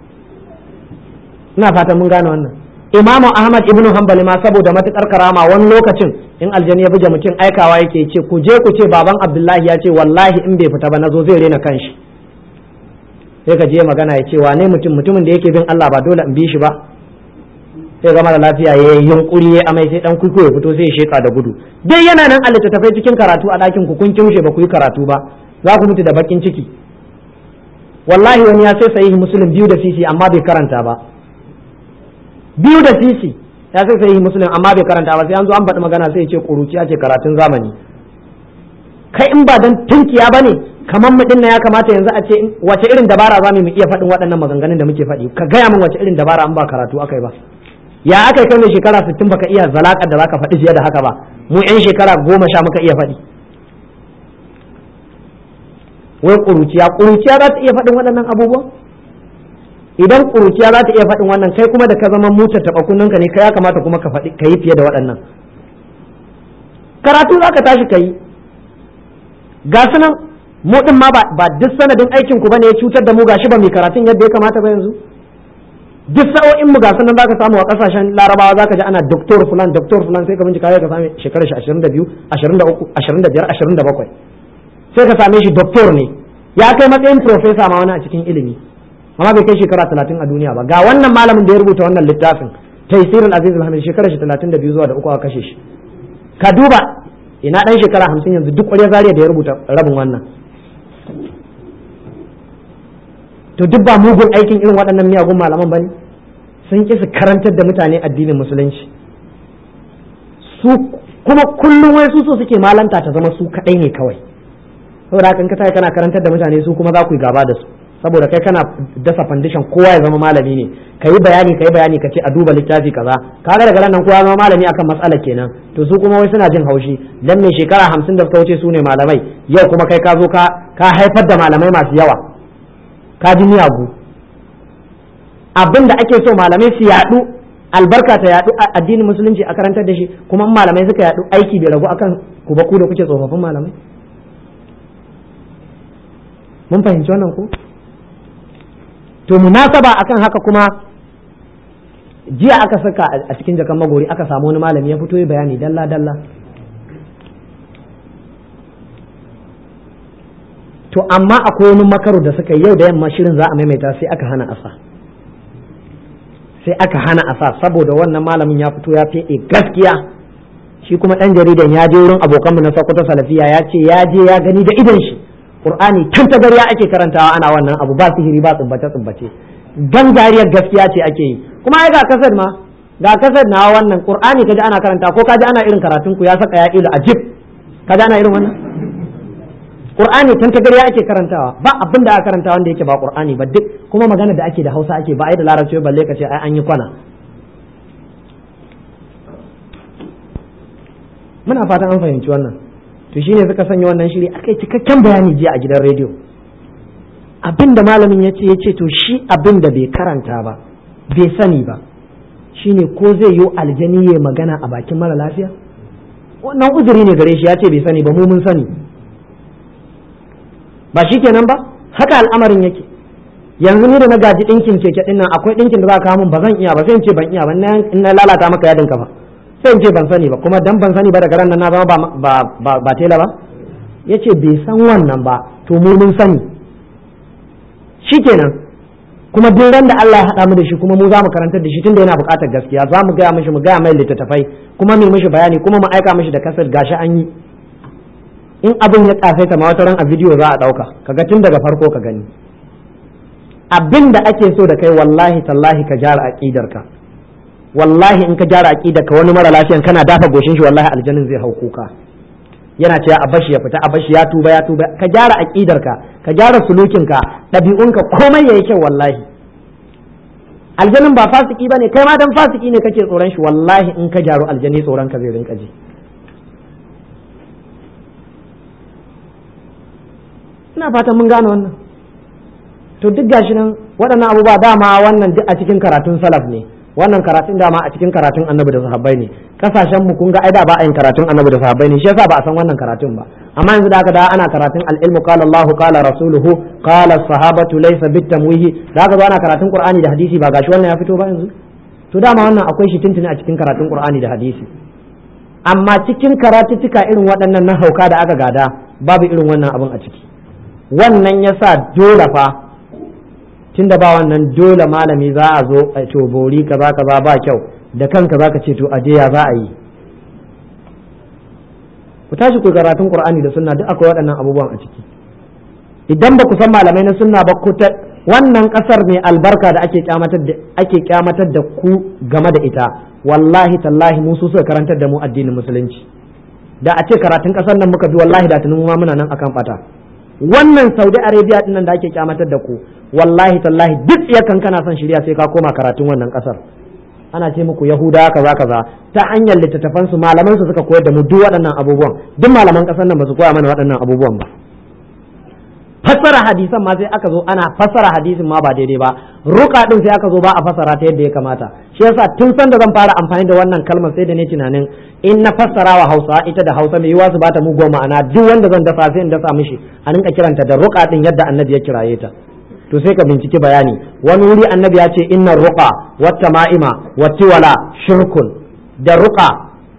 ina fatan mun gane wannan. Imamu Ahmad ibn Hanbali ma saboda matukar karama wani lokacin in aljani ya buge mutum aikawa yake ce ku je ku ce baban Abdullahi ya ce wallahi in bai fita ba nazo zai rena kanshi. Sai ka je magana ya ce wane mutumin da yake bin Allah ba dole in bi shi ba. Sai ga mara lafiya ya yi yunkuri ya amai sai dan kuku ya fito sai ya sheka da gudu. Dai yana nan a littattafai cikin karatu a ɗakin ku kun kimshe ba ku yi karatu ba, za ku mutu da bakin ciki. Wallahi wani ya sai sahihi Muslim 2 da sisi amma bai karanta ba. 2 da sisi ya sai sahihi Muslim amma bai karanta ba, sai an zo an faɗi magana sai ya ce kuruciya ce karatun zamani. Kai in ba dan tunkiya bane kamar mu dinnan ya kamata yanzu a ce wace irin dabara za mu iya faɗin waɗannan maganganun da muke faɗi, ka gaya min wace irin dabara an ba karatu akai ba. Ya aka kai mai shekara 60 baka iya zalakar da zaka faɗi fiye da haka ba, mu yan shekara 10 muka iya faɗi. Wai kuruciya za ta iya faɗin waɗannan abubuwan? Idan kuruciya za ta iya faɗin wannan, kai kuma da ka zama mutar taɓa kunnanka ne, kai ya kamata kuma ka faɗi ka yi fiye da waɗannan. Karatu za ka tashi ka yi. Ga su nan mu ɗin ma ba duk sanadin aikin ku bane ya cutar da mu, gashi ba mai karatun yadda ya kamata ba yanzu. Duk sa'o'in mu ga sunan zaka samu a kasashen Larabawa zaka ji ana doktor fulan sai ka bincika ka same shekarar shi 22, 23, 25, 27. Sai ka same shi doktor ne, ya kai matsayin professor ma wani a cikin ilimi, amma bai kai shekara 30 a duniya ba. Ga wannan malamin da ya rubuta wannan littafin Taysirul Aziz Al-Hamid, shekarar shi 32 zuwa da 3 aka kashe shi. Ka duba ina dan shekara 50 yanzu duk ƙwarya zariya da ya rubuta rabin wannan. To duk ba mugun aikin irin waɗannan miyagun malaman bane, sun ƙi su karantar da mutane addinin musulunci. Su kuma kullum wai su so suke malanta ta zama su kaɗai ne kawai. Saboda haka in ka tayi kana karantar da mutane su kuma za ku yi gaba da su, saboda kai kana dasa foundation kowa ya zama malami ne. Ka yi bayani ka ce a duba littafi kaza, kaga daga nan kowa zama malami akan matsalar kenan. To su kuma wai suna jin haushi dan me shekara 50 da suka wuce su ne malamai, yau kuma kai ka zo ka haifar da malamai masu yawa, ka ji miyagu. Abin da ake so malamai su yaɗu, albarka ta yaɗu a addinin musulunci a karantar da shi, kuma malamai suka yaɗu aiki bai ragu akan ku ba, ku da kuke tsofaffin malamai. Mun fahimci wannan ko? To munasaba akan haka kuma jiya aka saka a cikin jakan magori aka samu wani malami ya fito yi bayani dalla dalla. To amma akwai wani makaru da suka yau da yamma shirin za a maimaita sai aka hana asa saboda wannan malamin ya fito ya fede gaskiya. Shi kuma dan jaridan ya je wurin abokanmu na Sokoto Salafiya ya ce ya je ya gani da idan shi Qur'ani tun ta gariya ake karantawa ana wannan abu, ba sihiri ba tsubbace dan jariyar gaskiya ce ake yi. Kuma ai ga kasar na wannan Qur'ani kaji ana karanta, ko kaji ana irin karatun ku ya saka ya ilu ajib, kaji ana irin wannan Qur'ani tun ta gariya ake karantawa, ba abin da aka karanta wanda yake ba Qur'ani ba, duk kuma magana da ake da Hausa ake, ba ai da Larabci balle ka ce ai an yi kwana. Muna fatan an fahimci wannan. To shine suka sanya wannan shiri akai cikakken bayani jiya a gidan rediyo. Abin da malamin ya ce to shi abin da bai karanta ba bai sani ba shine ko zai yi aljani ya magana a bakin mara lafiya. Wannan uzuri ne gare shi, ya ce bai sani ba, mu mun sani. ba shikenan ba? Haka al'amarin yake. Yanzu ni da na gaji ɗinkin keke ɗin nan, akwai ɗinkin da za ka mun ba zan iya ba, sai in ce ban iya ba, in na lalata maka yadin ka ba sai in ce ban sani ba, kuma dan ban sani ba daga ran nan na zama ba tela ba. Yace bai san wannan ba, to mu mun sani shikenan. Kuma duk ran da Allah ya haɗa mu da shi kuma mu za mu karantar da shi, tunda yana buƙatar gaskiya za mu gaya mishi, mu gaya mai littattafai, kuma mu mishi bayani, kuma mu aika mishi da kasar gashi an yi. In abin ya kasaita ma wata ran a bidiyo za a ɗauka, kaga tun daga farko ka gani. Abin da ake so da kai wallahi tallahi ka gyara aqidarka. Wallahi in ka gyara aqidarka, wani mara lafiyan kana dafa goshin shi wallahi aljannin zai hau kuka, yana cewa a bashi ya fita, a bashi ya tuba ya tuba. Ka gyara aqidarka, ka gyara sulukinka, ɗabi'unka, komai yayi kyau wallahi. Aljannin ba fasiki bane, kai ma dan fasiki ne kake tsoron shi, wallahi in ka gyaru aljanni tsoron ka zai rinka ji. Ina fatan mun gane wannan. To duk gashi nan waɗannan abubuwa dama wannan duk a cikin karatun salaf ne, wannan karatun dama a cikin karatun annabi da sahabbai ne. Kasashen mu kun ga ai da ba a yin karatun annabi da sahabbai ne, shi yasa ba a san wannan karatun ba. Amma yanzu da aka da ana karatun al-ilmu qala Allahu qala rasuluhu qala as-sahabatu laysa bitamwihi, da aka zo ana karatun Qur'ani da hadisi ba gashi wannan ya fito ba yanzu. To dama wannan akwai shi tuntuni a cikin karatun Qur'ani da hadisi. Amma cikin karatuttuka irin waɗannan na hauka da aka gada babu irin wannan abin a ciki. Wannan yasa dole fa, tunda ba wannan dole malami za a zo a to bori kaza kaza ba kyau, da kanka zaka ce to aje ya za a yi. Ku tashi ku karatun Qur'ani da sunna, duk akwai waɗannan abubuwan a ciki. Idan ba ku san malamai na sunna ba, ku wannan kasar mai albarka da ake kyamatar da ku game da ita, wallahi tallahi mu su suka karantar da mu addinin musulunci. Da a ce karatun kasar nan muka bi, wallahi da tunin ma muna nan akan fata. Wannan Saudi Arabia din nan da ake kyamatar da ku, wallahi tallahi duk yakan kana son shirya sai ka koma karatun wannan kasar. Ana ce muku Yahuda kaza kaza, ta hanyar littattafan su, malaman su suka koyar da mu duk waɗannan abubuwan. Duk malaman kasar nan ba su koya mana waɗannan abubuwan ba. Fassara hadisan ma sai aka zo ana fassara hadisin ma ba daidai ba, ruka din sai aka zo ba a fassara ta yadda ya kamata. Shi yasa tun san da zan fara amfani da wannan kalmar sai da ne tunanin in na fassara wa Hausa ita da Hausa mai yiwa su bata mu goma ma'ana, duk wanda zan dafa sai in dasa mishi a rinka kiranta da ruka din yadda annabi ya kiraye ta. To sai ka binciki bayani, wani wuri annabi ya ce innar ruqa wat tama'ima wat tiwala shirkun, da ruqa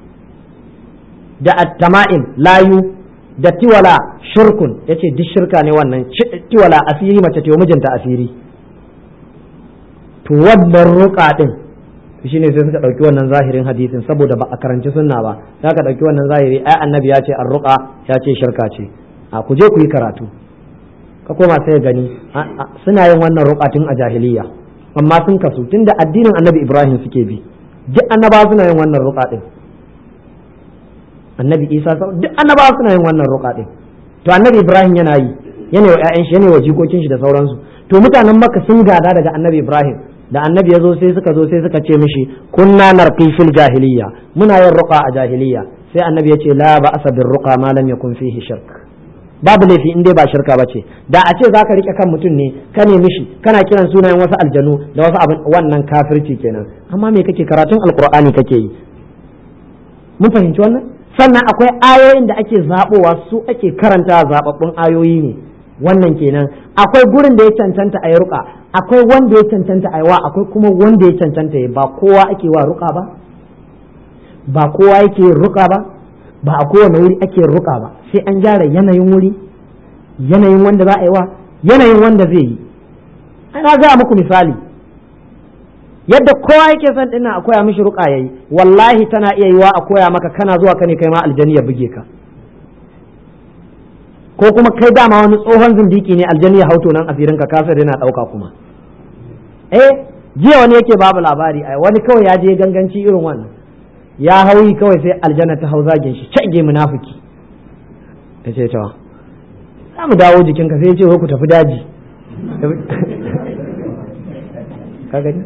da at-tama'im layu da tiwala shirkun, yace duk shirka ne wannan. Tiwala asiri, mace ta mijinta asiri. To wannan ruqa din shine sai suka dauki wannan zahirin hadisin, saboda ba a karanci sunna ba, sai ka dauki wannan zahiri, ai annabi ya ce ar-ruqa, ya ce shirka ce. A ku je ku yi karatu, ka koma sai gani suna yin wannan ruqatin a jahiliya, amma sun kasu tunda addinin annabi Ibrahim suke bi, duk annabawa suna yin wannan ruqatin. Annabi Isa duk annabawa suna yin wannan ruqa din. To annabi Ibrahim yana yi, yana wa ƴaƴan shi, yana wa jikokin shi da sauransu. To mutanen Makka sun gada daga annabi Ibrahim, da annabi ya zo sai suka ce mishi kunna narqi fil jahiliya, muna yin ruqa a jahiliya. Sai annabi ya ce la ba'asa bir ruqa ma lam yakun fihi shirk, babu laifi in dai ba shirka bace. Da a ce zaka rike kan mutum ne ka nemi shi kana kiran sunayen wasu aljanu da wasu abin, wannan kafirci kenan. Amma me kake karatun alqur'ani kake yi? Mun fahimci wannan? Sannan akwai ayoyin da ake zabowa, su ake karanta, zababbun ayoyi ne. Wannan kenan. Akwai gurin da ya cancanta a yi ruqa, akwai wanda ya cancanta a yi wa, akwai kuma wanda ya cancanta ya, ba kowa ake wa ruqa ba, ba kowa yake yin ruqa ba, ba a kowane wuri ake ruqa ba. Sai an gyara yanayin wuri, yanayin wanda za a yi wa, yanayin wanda zai yi. Ana gaya muku misali, yadda kowa yake son dinnan a koya mishi ruqa yayi, wallahi tana iya yiwa a koya maka kana zuwa kane kai ma aljani ya buge ka, ko kuma kai dama wani tsohon zindiki ne aljani ya hauto nan asirin ka kasa yana dauka kuma. Jiya wani yake babu labari, ai wani kawai ya je ganganci irin wannan, ya hauyi kawai sai aljanna ta hau zagin shi, cage munafiki. Ya ce ta za mu dawo jikinka, sai ya ce ku tafi daji. Ka gani?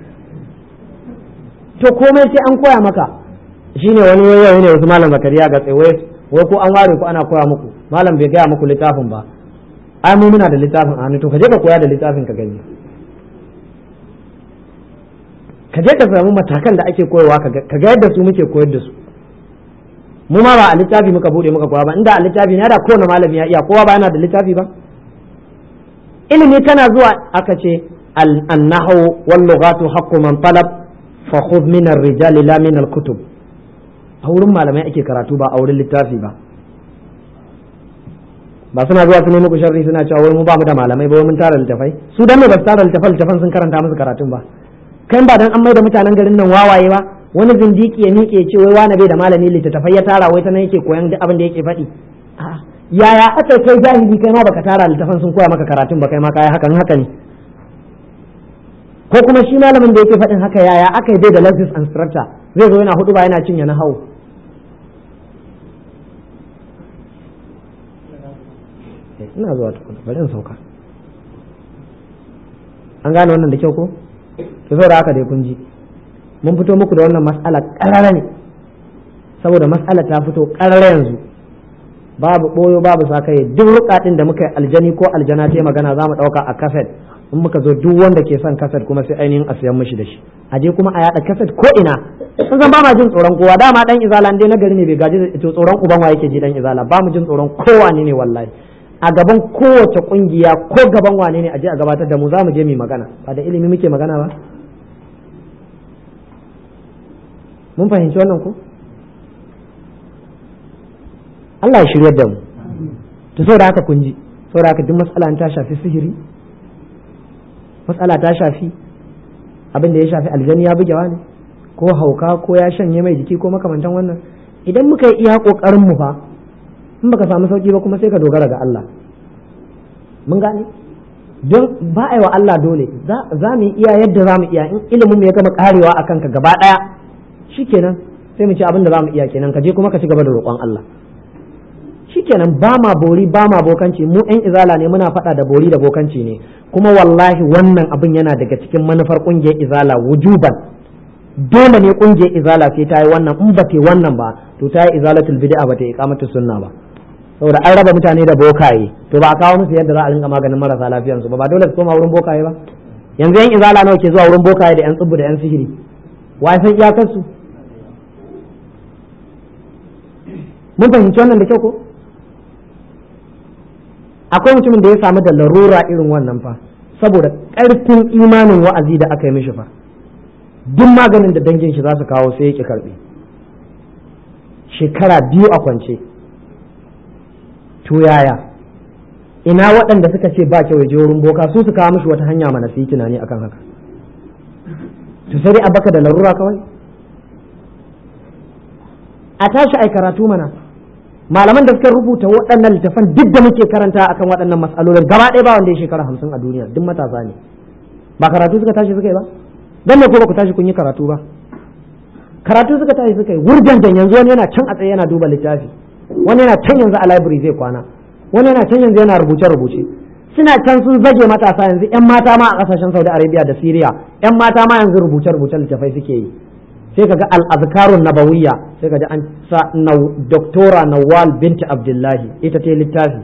To komai sai an koya maka. Shine wani wayo ne wasu malam Zakariya ga tsaye, wai ko an ware ku ana koya muku, malam bai gaya muku littafin ba. Ai mu muna da littafin a hannu, to ka je ka koya da littafin ka gani. Ka je ka samu matakan da ake koyarwa ka ga yadda su muke koyar da su. Mu ma ba a littafi muka bude muka koya ba, inda a littafi ne da kowane malami ya iya, kowa ba yana da littafi ba. ilimi kana zuwa aka ce an-nahwu wal lughatu haqqu man talab fa khudh min ar-rijal la min al-kutub. A wurin malamai ake karatu ba a wurin littafi ba. Ba suna zuwa su nemi ku sharri suna cewa wai mu ba mu da malamai ba, mun tara littafai. Su dan ne ba su tara littafan sun karanta musu karatun ba. Kai ba dan an mai da mutanen garin nan wawaye ba, wani zindiki ya miƙe ce wai wani bai da malami littattafai ya tara wai ta nan yake koyan duk abin da yake faɗi. Yaya aka kai jahili kai ma baka tara littafan sun koya maka karatun ba, kai ma kai haka ne. Ko kuma shi malamin da yake faɗin haka yaya aka yi bai da lexis and structure, zai zo yana hudu ba yana cinye na hau. Ina zuwa tukuna bari in sauka. An gane wannan da kyau ko? To saboda haka dai kun ji mun fito muku da wannan mas'ala karara ne, saboda mas'ala ta fito karara yanzu, babu boyo babu sakaye. Duk rukatin da muka yi aljani ko aljana ta magana za mu ɗauka a kaset, in muka zo duk wanda ke son kaset kuma sai ainihin a siyan mishi da shi, a je kuma a yada kaset ko ina. Sun san ba ma jin tsoron kowa, dama dan izala dai na gari ne bai gaji to tsoron uban wa yake ji dan izala, ba mu jin tsoron kowa ne wallahi. A gaban kowace kungiya ko gaban wane ne a je a gabatar da mu, za mu je mu magana, ba da ilimi muke magana ba. Mun fahimci wannan ko? Allah ya shiryar da mu. To saboda haka kun ji, saboda haka duk matsala ta shafi sihiri, matsala ta shafi abin da ya shafi aljani ya bugewa ne ko hauka ko ya shanye mai jiki ko makamantan wannan, idan muka yi iya kokarin mu fa, in baka samu sauki ba kuma sai ka dogara ga Allah. Mun gane? Don ba a yi wa Allah dole, za mu iya yadda za mu iya. In ilimin mu ya gama karewa a kanka gaba ɗaya shikenan sai mu ci abin da za mu iya kenan, ka je kuma ka ci gaba da roƙon Allah. Shikenan ba ma bori ba ma bokanci, mu ɗan izala ne, muna faɗa da bori da bokanci ne, kuma wallahi wannan abin yana daga cikin manufar ƙungiyar izala wujuban. Dole ne ƙungiyar izala sai ta yi wannan, in ba ta yi wannan ba to ta yi izalatul bid'a ba ta yi iqamatus sunna ba. Saboda an raba mutane da bokaye, to ba a kawo musu yadda za a rinka maganin marasa lafiyansu ba dole su koma wurin bokaye ba. Yanzu yan izala nawa ke zuwa wurin bokaye da yan tsubbu da yan sihiri, wa san iyakar su? Mun fahimci wannan da kyau ko? Akwai mutumin da ya samu da larura irin wannan fa, saboda ƙarfin imanin wa'azi da aka yi mishi fa, duk maganin da dangin shi za su kawo sai ya ƙi karɓe. Shekara 2 a kwance. To yaya ina waɗanda suka ce ba kyau ya je wurin boka, su kawo mishi wata hanya mana su yi tunani akan haka. To sai dai a baka da larura kawai, a tashi ai karatu mana. Malaman da suka rubuta waɗannan littafan duk da muke karanta akan waɗannan matsalolin gaba ɗaya ba wanda ya shekara 50 a duniya, duk matasa ne. Ba karatu suka tashi suka yi ba? Dan ne ko ba ku tashi kun yi karatu ba? Karatu suka tashi suka yi wurjanjan. Yanzu wani yana can a tsaye yana duba littafi, wani yana can yanzu a library zai kwana, wani yana can yanzu yana rubuce-rubuce. Suna can sun zage matasa yanzu, 'yan mata ma a ƙasashen Saudi Arabia da Syria, 'yan mata ma yanzu rubuce-rubuce littafai suke yi. Sai kaga al-azkarun nabawiyya, sai kaga an sa doktora Nawal binti Abdullahi, ita ce littafi.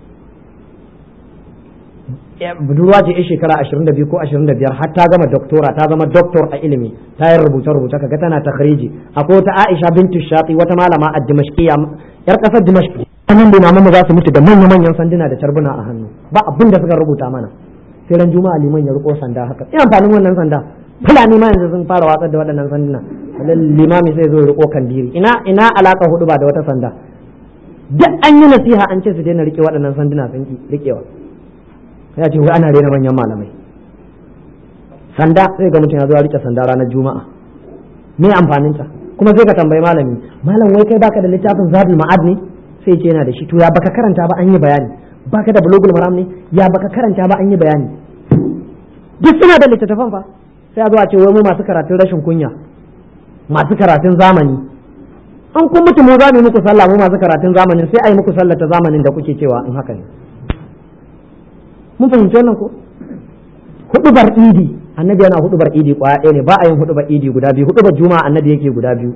Budurwa ce a shekara 22 ko 25 har ta gama doktora, ta zama doktor a ilimi, ta yi rubuce-rubuce, kaga tana takhriji. Akwai wata Aisha bintu Shati, wata malama a Dimashqiya, yar kasar Dimashq. Nan da mamu za su mutu da manya-manyan sanduna da tarbuna a hannu, ba abin da suka rubuta mana. Sai ran Juma'a liman ya riko sanda haka. Ina amfanin wannan sanda. Fulani ma yanzu sun fara watsar da waɗannan sanduna. Limami sai zo ya riko kandiri. Ina alaka hudu ba da wata sanda. Duk an yi nasiha an ce su daina rike waɗannan sanduna sun ki rikewa. Ya ce wai ana rena manyan malamai. Sanda sai ga mutum ya zo ya rike sanda ranar Juma'a. Me amfanin ta? Kuma sai ka tambayi malami, malam wai kai baka da littafin Zadul Ma'ad ne? Sai ce yana da shi. To ya baka karanta ba an yi bayani. Baka da Bulugul Maram ne? Ya baka karanta ba an yi bayani. Duk suna da littattafan fa. Sai a zo a ce wai mu masu karatun rashin kunya, masu karatun zamani. An kun mutu mu za mu yi muku sallah, mu masu karatun zamanin sai a yi muku sallah ta zamanin da kuke cewa in haka ne. Mun fahimci wannan ko? Hudubar idi, annabi yana hudubar idi kwaya ɗaya ne, ba a yin hudubar idi guda biyu. Hudubar juma'a annabi yake guda biyu,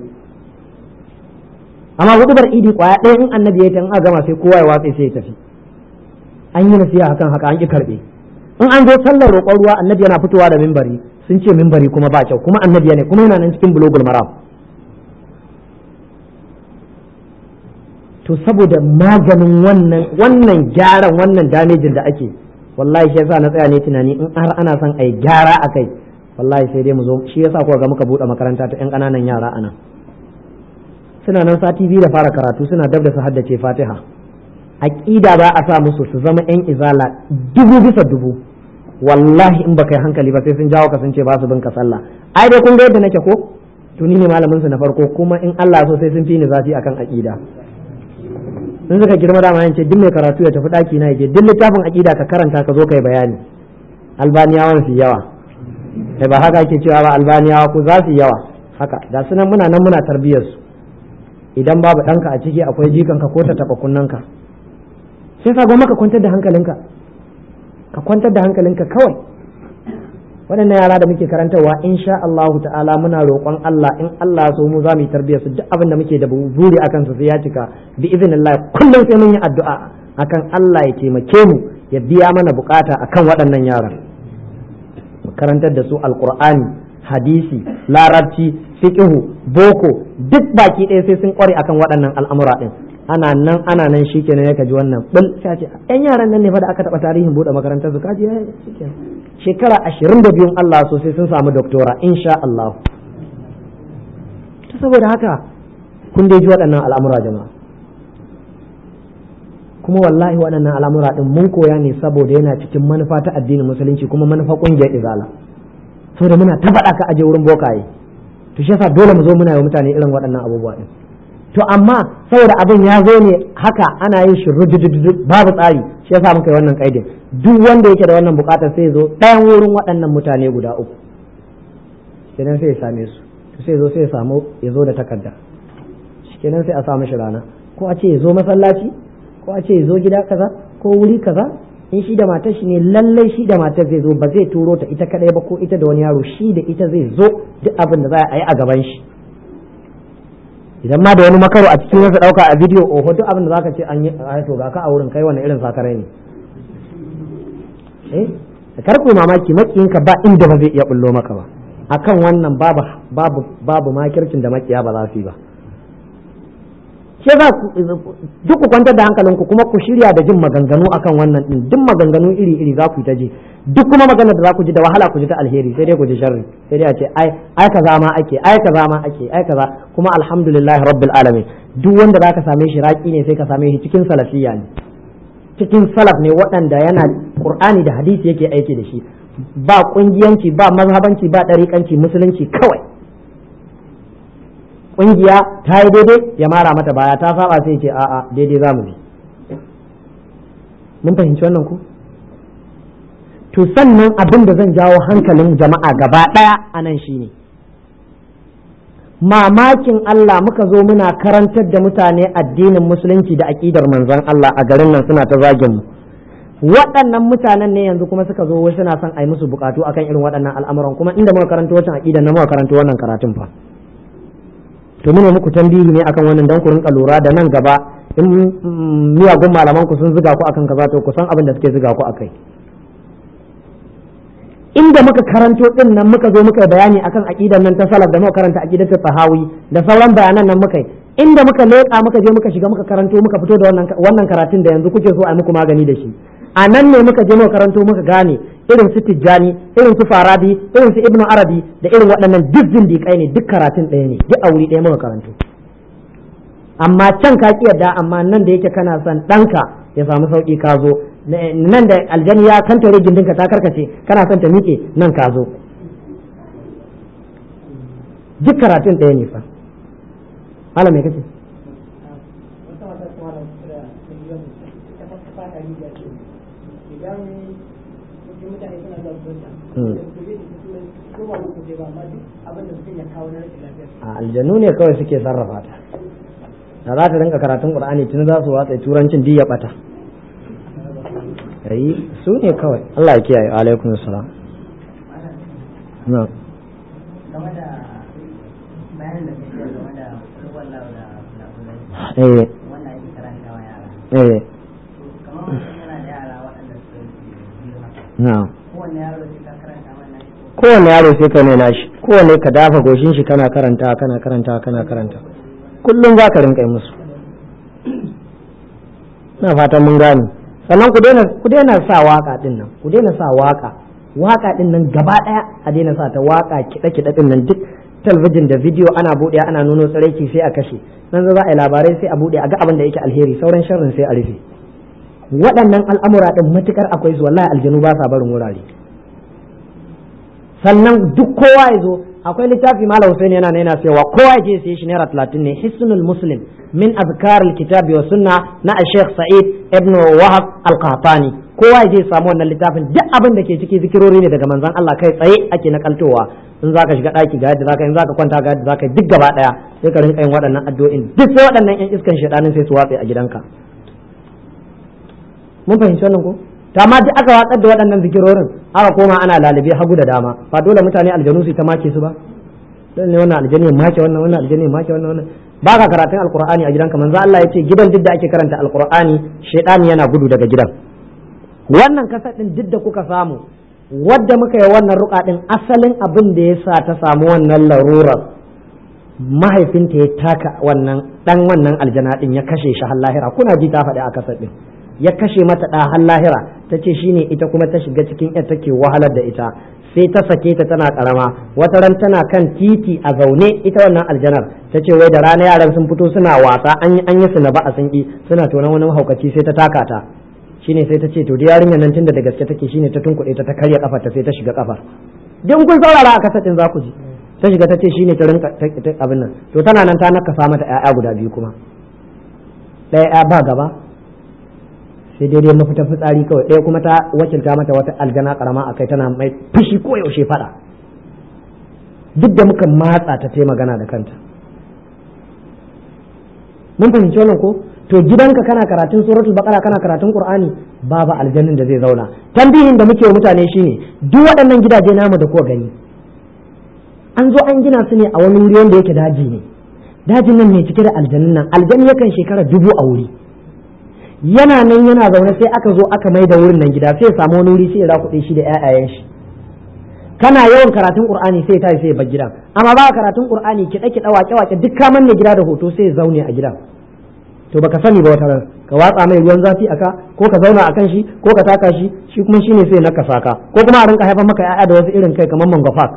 amma hudubar idi kwaya ɗaya in annabi ya ta in a gama sai kowa ya watsa sai ya tafi. An yi nasiha hakan haka an ki karbe. In an zo sallar roƙon ruwa annabi yana fitowa da mimbari, sun ce mimbari kuma ba kyau, kuma annabi ne, kuma yana nan cikin Bulugul Maram. To saboda maganin wannan gyaran wannan damejin da ake, wallahi shi yasa na tsaya ne tunani in har ana son ai gyara akai wallahi sai dai mu zo shi yasa kuka ga muka bude makaranta ta yan kananan yara anan suna nan sati biyu da fara karatu suna dab da su haddace Fatiha aqida ba a sa musu su zama yan izala 1000% wallahi in baka yi hankali ba sai sun jawo ka sun ce ba su bin ka sallah ai dai kun ga yadda nake ko to ni ne malamin su na farko kuma in Allah so sai sun fi ni zafi akan aqida in suka girma da ma yace duk mai karatu ya tafi daki na yaje duk littafin aqida ka karanta ka zo kai bayani albaniyawan su yawa sai ba haka ake cewa ba albaniyawa ko za su yawa haka da sunan muna nan muna tarbiyyar su idan babu danka a ciki akwai jikanka ko ta taba kunnanka sai ka goma ka kwantar da hankalinka kawai waɗannan yara da muke karantarwa insha Allah ta'ala muna roƙon Allah in Allah so mu za mu yi tarbiyyar su duk abin da muke da buri akan su sai ya cika bi idhnillah kullum sai mun yi addu'a akan Allah ya taimake mu ya biya mana bukata akan waɗannan yaran mu karantar da su alqur'ani hadisi larabci fiqhu boko duk baki ɗaya sai sun kware akan waɗannan al'amura din ana nan shikenan ya kaji wannan bul sai ce ɗan yaran nan ne fa da aka taɓa tarihin buɗe makarantar su kaji shikenan shekara 22 Allah so sai sun samu doktora insha Allah ta saboda haka kun dai ji waɗannan al'amura jama'a kuma wallahi waɗannan al'amura din mun koya ne saboda yana cikin manufa ta addinin musulunci kuma manufa ƙungiyar izala saboda muna ta faɗa ka aje wurin bokaye to shi yasa dole mu zo muna yi wa mutane irin waɗannan abubuwa din to amma saboda abin ya zo ne haka ana yin shi babu tsari shi yasa muka yi wannan kaidin duk wanda yake da wannan bukatar sai zo ɗayan wurin waɗannan mutane guda uku kenan sai ya same su sai zo sai ya zo da takarda kenan sai a samu shi rana ko a ce ya zo masallaci ko a ce ya zo gida kaza ko wuri kaza in shi da matar shi ne lallai shi da matar zai zo ba zai turo ta ita kadai ba ko ita da wani yaro shi da ita zai zo duk abin da za a yi a gaban shi idan ma da wani makaro a cikin wasu ɗauka a bidiyo oho duk abin da zaka ce an yi to ga ka a wurin kai wani irin sakarai ne karku mamaki makiyinka ba inda ba zai iya bullo maka ba akan wannan babu makircin da makiya ba za su yi ba ke za duk ku kwantar da hankalinku kuma ku shirya da jin maganganu akan wannan din duk maganganu iri za ku yi ta ji duk kuma maganar da za ku ji da wahala ku ji ta alheri sai dai ku ji sharri sai dai a ce ai kaza ma ake kaza kuma alhamdulillah rabbil alamin duk wanda zaka same shi raki ne sai ka same shi cikin salafiyya ne cikin salaf ne waɗanda yana qur'ani da hadisi yake aiki da shi ba kungiyanci ba mazhabanci ba dariƙanci musulunci kawai kungiya ta yi daidai ya mara mata baya ta saba sai ce a'a daidai zamu bi mun fahimci wannan ku to sannan abin da zan jawo hankalin jama'a gaba ɗaya a nan shine mamakin Allah muka zo muna karantar da mutane addinin musulunci da aƙidar manzon Allah a garin nan suna ta zagin mu waɗannan mutanen ne yanzu kuma suka zo suna son a yi musu bukatu akan irin waɗannan al'amuran kuma inda muka karanto wancan aƙidar na muka karanto wannan karatun fa to mune muku tambihi ne akan wannan dan ku rinka lura da nan gaba in miyagun malaman ku sun zuga ku akan kaza to ku san abin da suke zuga ku akai inda muka karanto din nan muka zo muka bayani akan aqidar nan ta salaf da muka karanta aqidar ta tahawi da sauran bayanan nan muka inda muka leƙa muka je muka shiga muka karanto muka fito da wannan karatun da yanzu kuke so a muku magani da shi a nan ne muka je muka karanto muka gane irin su Tijjani irin su Farabi irin su Ibn Arabi da irin waɗannan duk zindiƙai ne duk karatun ɗaya ne duk a wuri ɗaya muka karanto amma can ka ki yadda amma nan da yake kana son ɗanka ya samu sauƙi ka zo nan da aljani ya kantare gindinka ta karkace kana son ta miƙe nan ka zo duk karatun ɗaya ne fa malam me kace a aljanu ne kawai suke sarrafa ta da za ta rinka karatun qur'ani tun za su watsa turancin duk ya bata yi su ne kawai Allah ya kiyaye alaikum assalam na na kowane yaro sai ka nuna shi kowane ka dafa goshin shi kana karanta kullum za ka rinka yi musu na fatan mun gane sannan ku daina sa waka din nan, ku daina sa waka din nan gaba daya a daina sa ta waka kiɗe din nan. Duk talabijin da bidiyo ana buɗe ana nuno tsareki sai a kashe, nan za a yi labarai sai a buɗe a ga abin da yake alheri, sauran sharrin sai a rufe. Waɗannan al'amura din matukar akwai su wallahi aljanu ba sa barin wurare. Sannan duk kowa ya zo, akwai littafi Malam Hussein yana cewa kowa ya je sai shi naira 30 ne, Hisnul Muslim min azkar alkitabi wa sunna na Sheikh Sa'id ibn Wahab al-Qahtani. Kowa ya je samu wannan littafin, duk abin da ke ciki zikirori ne daga manzon Allah kai tsaye ake nakaltowa. In zaka shiga daki ga yadda zaka, in zaka kwanta ga yadda zaka, duk gaba daya sai ka rinka yin waɗannan addu'o'in, duk sai waɗannan ƴan iskan shedanin sai su watse a gidanka. Mun fahimci wannan ko? To amma duk aka watsar da waɗannan zikirorin aka koma ana lalibe hagu da dama, ba dole mutane aljanu su ta make su ba. Dole ne wannan aljani ya make wannan aljani ya make wannan. Ba ka karatun alqur'ani a gidanka, manzo Allah ya ce gidan duk da ake karanta alqur'ani shedani yana gudu daga gidan. Wannan kasar din duk da kuka samu wadda muka yi wannan ruka din, asalin abin da ya sa ta samu wannan larurar mahaifinta ya taka wannan dan wannan aljana din ya kashe shi har lahira. Kuna ji ta faɗi a kasar din, ya kashe mata da har lahira, ta ce shine ita kuma ta shiga cikin yar take wahalar da ita, sai ta sake ta tana karama. Wata ran tana kan titi a zaune ita wannan aljanar, ta ce wai da rana yaran sun fito suna wasa an yi su na ba a sanki suna tonan wani mahaukaci, sai ta taka ta, shine sai ta ce to da yarinyar nan tunda da gaske take, shine ta tunkuɗe ta karya kafar ta sai ta shiga kafar. Dan kun saurara a kasatin za ku ji, ta shiga ta ce shine ta rinka abin nan. To tana nan ta nakasa mata ƴaƴa guda biyu kuma, ɗaya ƴa ba gaba sai daidai mafita fitsari kawai, ɗaya kuma ta wakilta mata wata aljana karama a kai tana mai fushi ko yaushe faɗa. Duk da muka matsa ta magana da kanta. Mun fahimci wannan ko? To gidanka kana karatun suratul baqara kana karatun qur'ani, babu aljannin da zai zauna. Tambihin da muke wa mutane shine duk waɗannan gidaje namu da kuka gani an zo an gina su ne a wani wuri wanda yake daji ne, dajin nan mai cike da aljannin nan, aljanni yakan shekara 1000 a wuri. Yana nan yana zaune sai aka zo aka mai da wurin nan gida, sai ya samu wani wuri sai ya rakuɗe shi da ƴaƴayen shi. Kana yawan karatun qur'ani sai ta sai ya bar gidan, amma ba karatun qur'ani kiɗa waƙe duk ka manne gida da hoto sai ya zaune a gidan. To baka sani ba wata ran ka watsa mai ruwan zafi aka, ko ka zauna akan shi ko ka taka shi, shi kuma shine sai na kasaka, ko kuma a rinka haifar maka ƴaƴa da wasu irin kai kamar mangafak.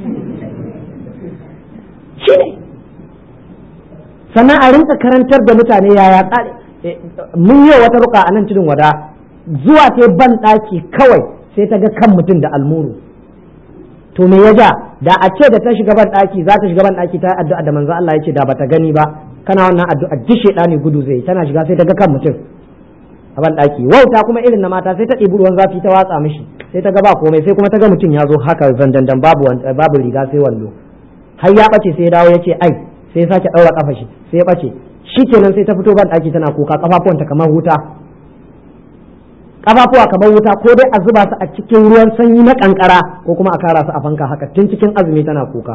Shine sannan a rinka karantar da mutane yaya tsari. Mun yi wata ruka a nan tudun wada, zuwa ta ban ɗaki kawai sai ta ga kan mutum da almuru. To me ya ja? Da a ce da ta shiga ban ɗaki za ta shiga ban ɗaki ta addu'a da manzo Allah ya ce da bata gani ba, kana wannan addu'a duk shedani gudu zai, tana shiga sai ta ga kan mutum a ban ɗaki. Wauta kuma irin na mata, sai ta ɗibi ruwan zafi ta watsa mishi, sai ta ga ba komai, sai kuma ta ga mutum ya zo haka zandandan babu riga sai wallo, har ya ɓace sai ya dawo ya ce ai, sai ya sake ɗaura ƙafa shi sai ya ɓace. Shikenan sai ta fito ban ɗaki tana kuka, kafafuwanta kamar wuta, kafafuwa kamar wuta, ko dai a zuba su a cikin ruwan sanyi na kankara ko kuma a kara su a fanka haka tun cikin azumi tana kuka.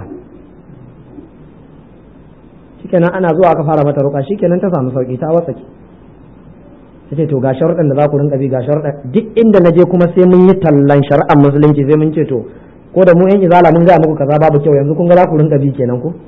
Shikenan ana zuwa aka fara mata ruka, shikenan ta samu sauki, ta wasake. Sai to ga sharuɗan da za ku rinka bi, ga sharuɗan, duk inda na je kuma sai mun yi tallan shari'ar musulunci, sai mun ce to ko da mu yan izala mun gaya muku kaza babu kyau, yanzu kun ga za ku rinka bi kenan ko?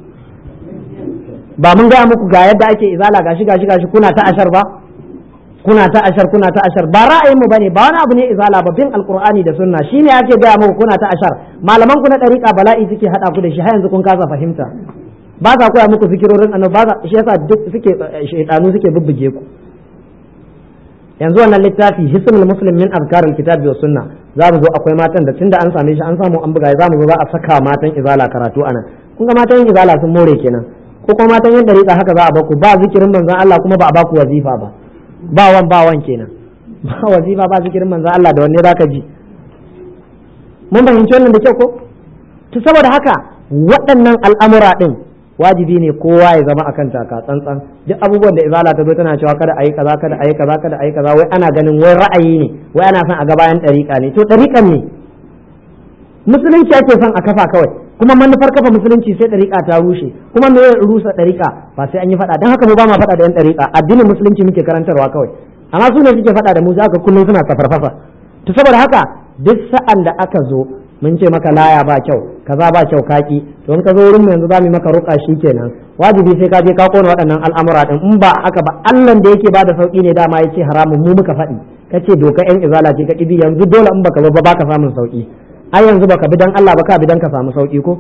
Ba mun gaya muku ga yadda ake izala gashi kuna ta ashar ba, kuna ta ashar ba ra'ayin mu bane, ba wani abu ne izala ba, bin alqur'ani da sunna shine ake gaya muku kuna ta ashar. Malaman ku na dariqa bala'i suke hada ku da shi, har yanzu kun kasa fahimta, ba sa koya muku zikirorin annabi, ba shi yasa duk suke shaytanu suke bubbuge ku. Yanzu wannan littafi Hisnul Muslim min azkaril kitabi wa sunna, za mu zo akwai matan da tunda an same shi an samu an buga, za mu zo za a saka matan izala karatu anan. Kun ga matan izala sun more kenan, ko kuma matan yan dariqa haka za a baku, ba zikirin manzon Allah kuma ba a baku wazifa ba, ba wan kenan, ba wazifa ba zikirin manzon Allah, da wanne zaka ji? Mun fahimci wannan da kyau ko? To saboda haka waɗannan al'amura din wajibi ne kowa ya zama akan taka tsantsan. Duk abubuwan da izala ta zo tana cewa kada ayi kaza, kada ayi kaza, kada ayi kaza, wai ana ganin wai ra'ayi ne, wai ana son a ga bayan dariƙa ne. To dariƙan ne musulunci ake son a kafa kawai, kuma manufar kafa musulunci sai dariƙa ta rushe, kuma me rusa dariƙa ba sai an yi faɗa. Dan haka mu ba ma faɗa da yan dariƙa, addinin musulunci muke karantarwa kawai, amma su ne suke faɗa da mu, za ka kullum suna safarfasa. To saboda haka duk sa'an da aka zo mun ce maka laya ba kyau, kaza ba kyau kaki, to in ka zo wurin mu yanzu za mu maka ruka kenan, wajibi sai ka je ka kona waɗannan al'amura din. In ba haka ba, Allah da yake bada sauki ne dama yace haramun, mu muka faɗi, kace doka yan izala ce ka kibi yanzu dole in baka ba baka samun sauki ai yanzu baka bi dan Allah baka bi dan ka samu sauki ko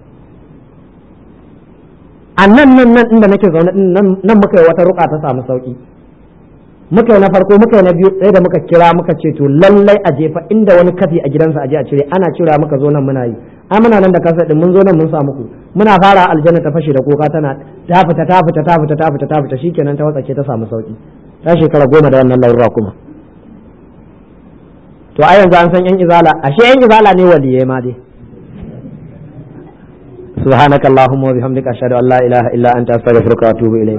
a nan inda nake zaune nan muka yi wata ruka ta samu sauki muka yi na farko muka yi na biyu sai da muka kira muka ce to lallai a jefa inda wani kafi a gidansa aje a cire ana cira muka zo nan muna yi ai muna nan da kasa din mun zo nan mun samu ku muna fara aljanna ta fashe da kuka tana ta fita shikenan ta watsake ta samu sauki ta shekara 10 da wannan larura kuma to a yanzu an san yan izala ashe yan izala ne waliyai ma dai subhanakallahumma wa bihamdika ashhadu an la ilaha illa anta astaghfiruka wa atubu ilayk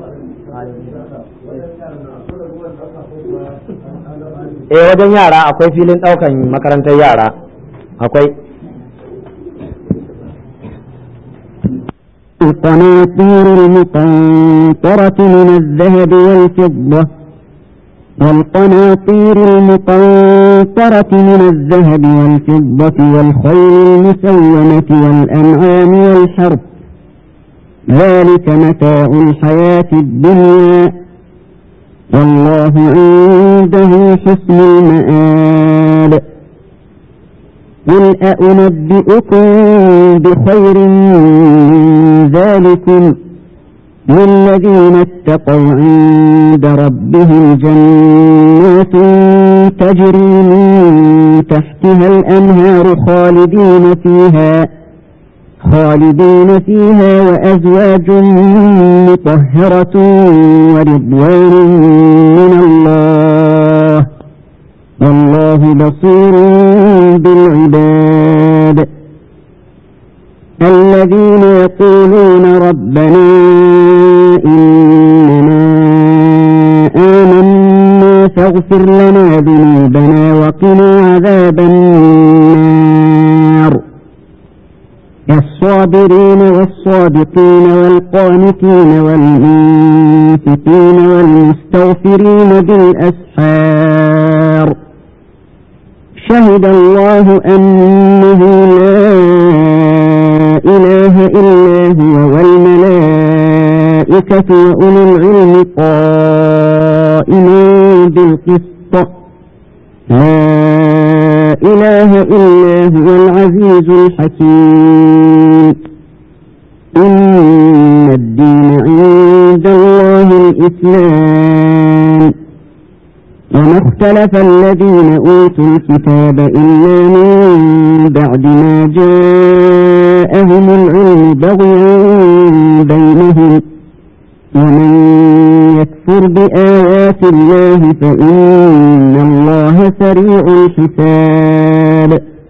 wajen yara akwai filin daukan makarantar yara akwai القناطير المقنطرة من الذهب والفضة والقناطير المقنطرة من الذهب والفضة والخيل المسومة والأنعام والحرث ذلك متاع الحياة الدنيا والله عنده حسن المآب قل أنبئكم بخير من ذلكم للذين اتقوا عند ربهم جنات تجري من تحتها الأنهار خالدين فيها وأزواج مطهرة ورضوان من الله والله بصير بالعباد الذين يقولون ربنا إننا آمنا فاغفر لنا ذنوبنا وقنا عذاب النار الصابرين والصادقين والقانتين والمنفقين والمستغفرين بالأسحار شهد الله أنه لا إله إلا هو والملائكة وأولو العلم قائما بالقسط لا إله إلا هو العزيز الحكيم إن الدين عند الله الإسلام وما اختلف الذين أوتوا الكتاب إلا من بعد ما جاءهم العلم بغيا بينهم ومن يكفر بآيات الله فإن الله سريع الحساب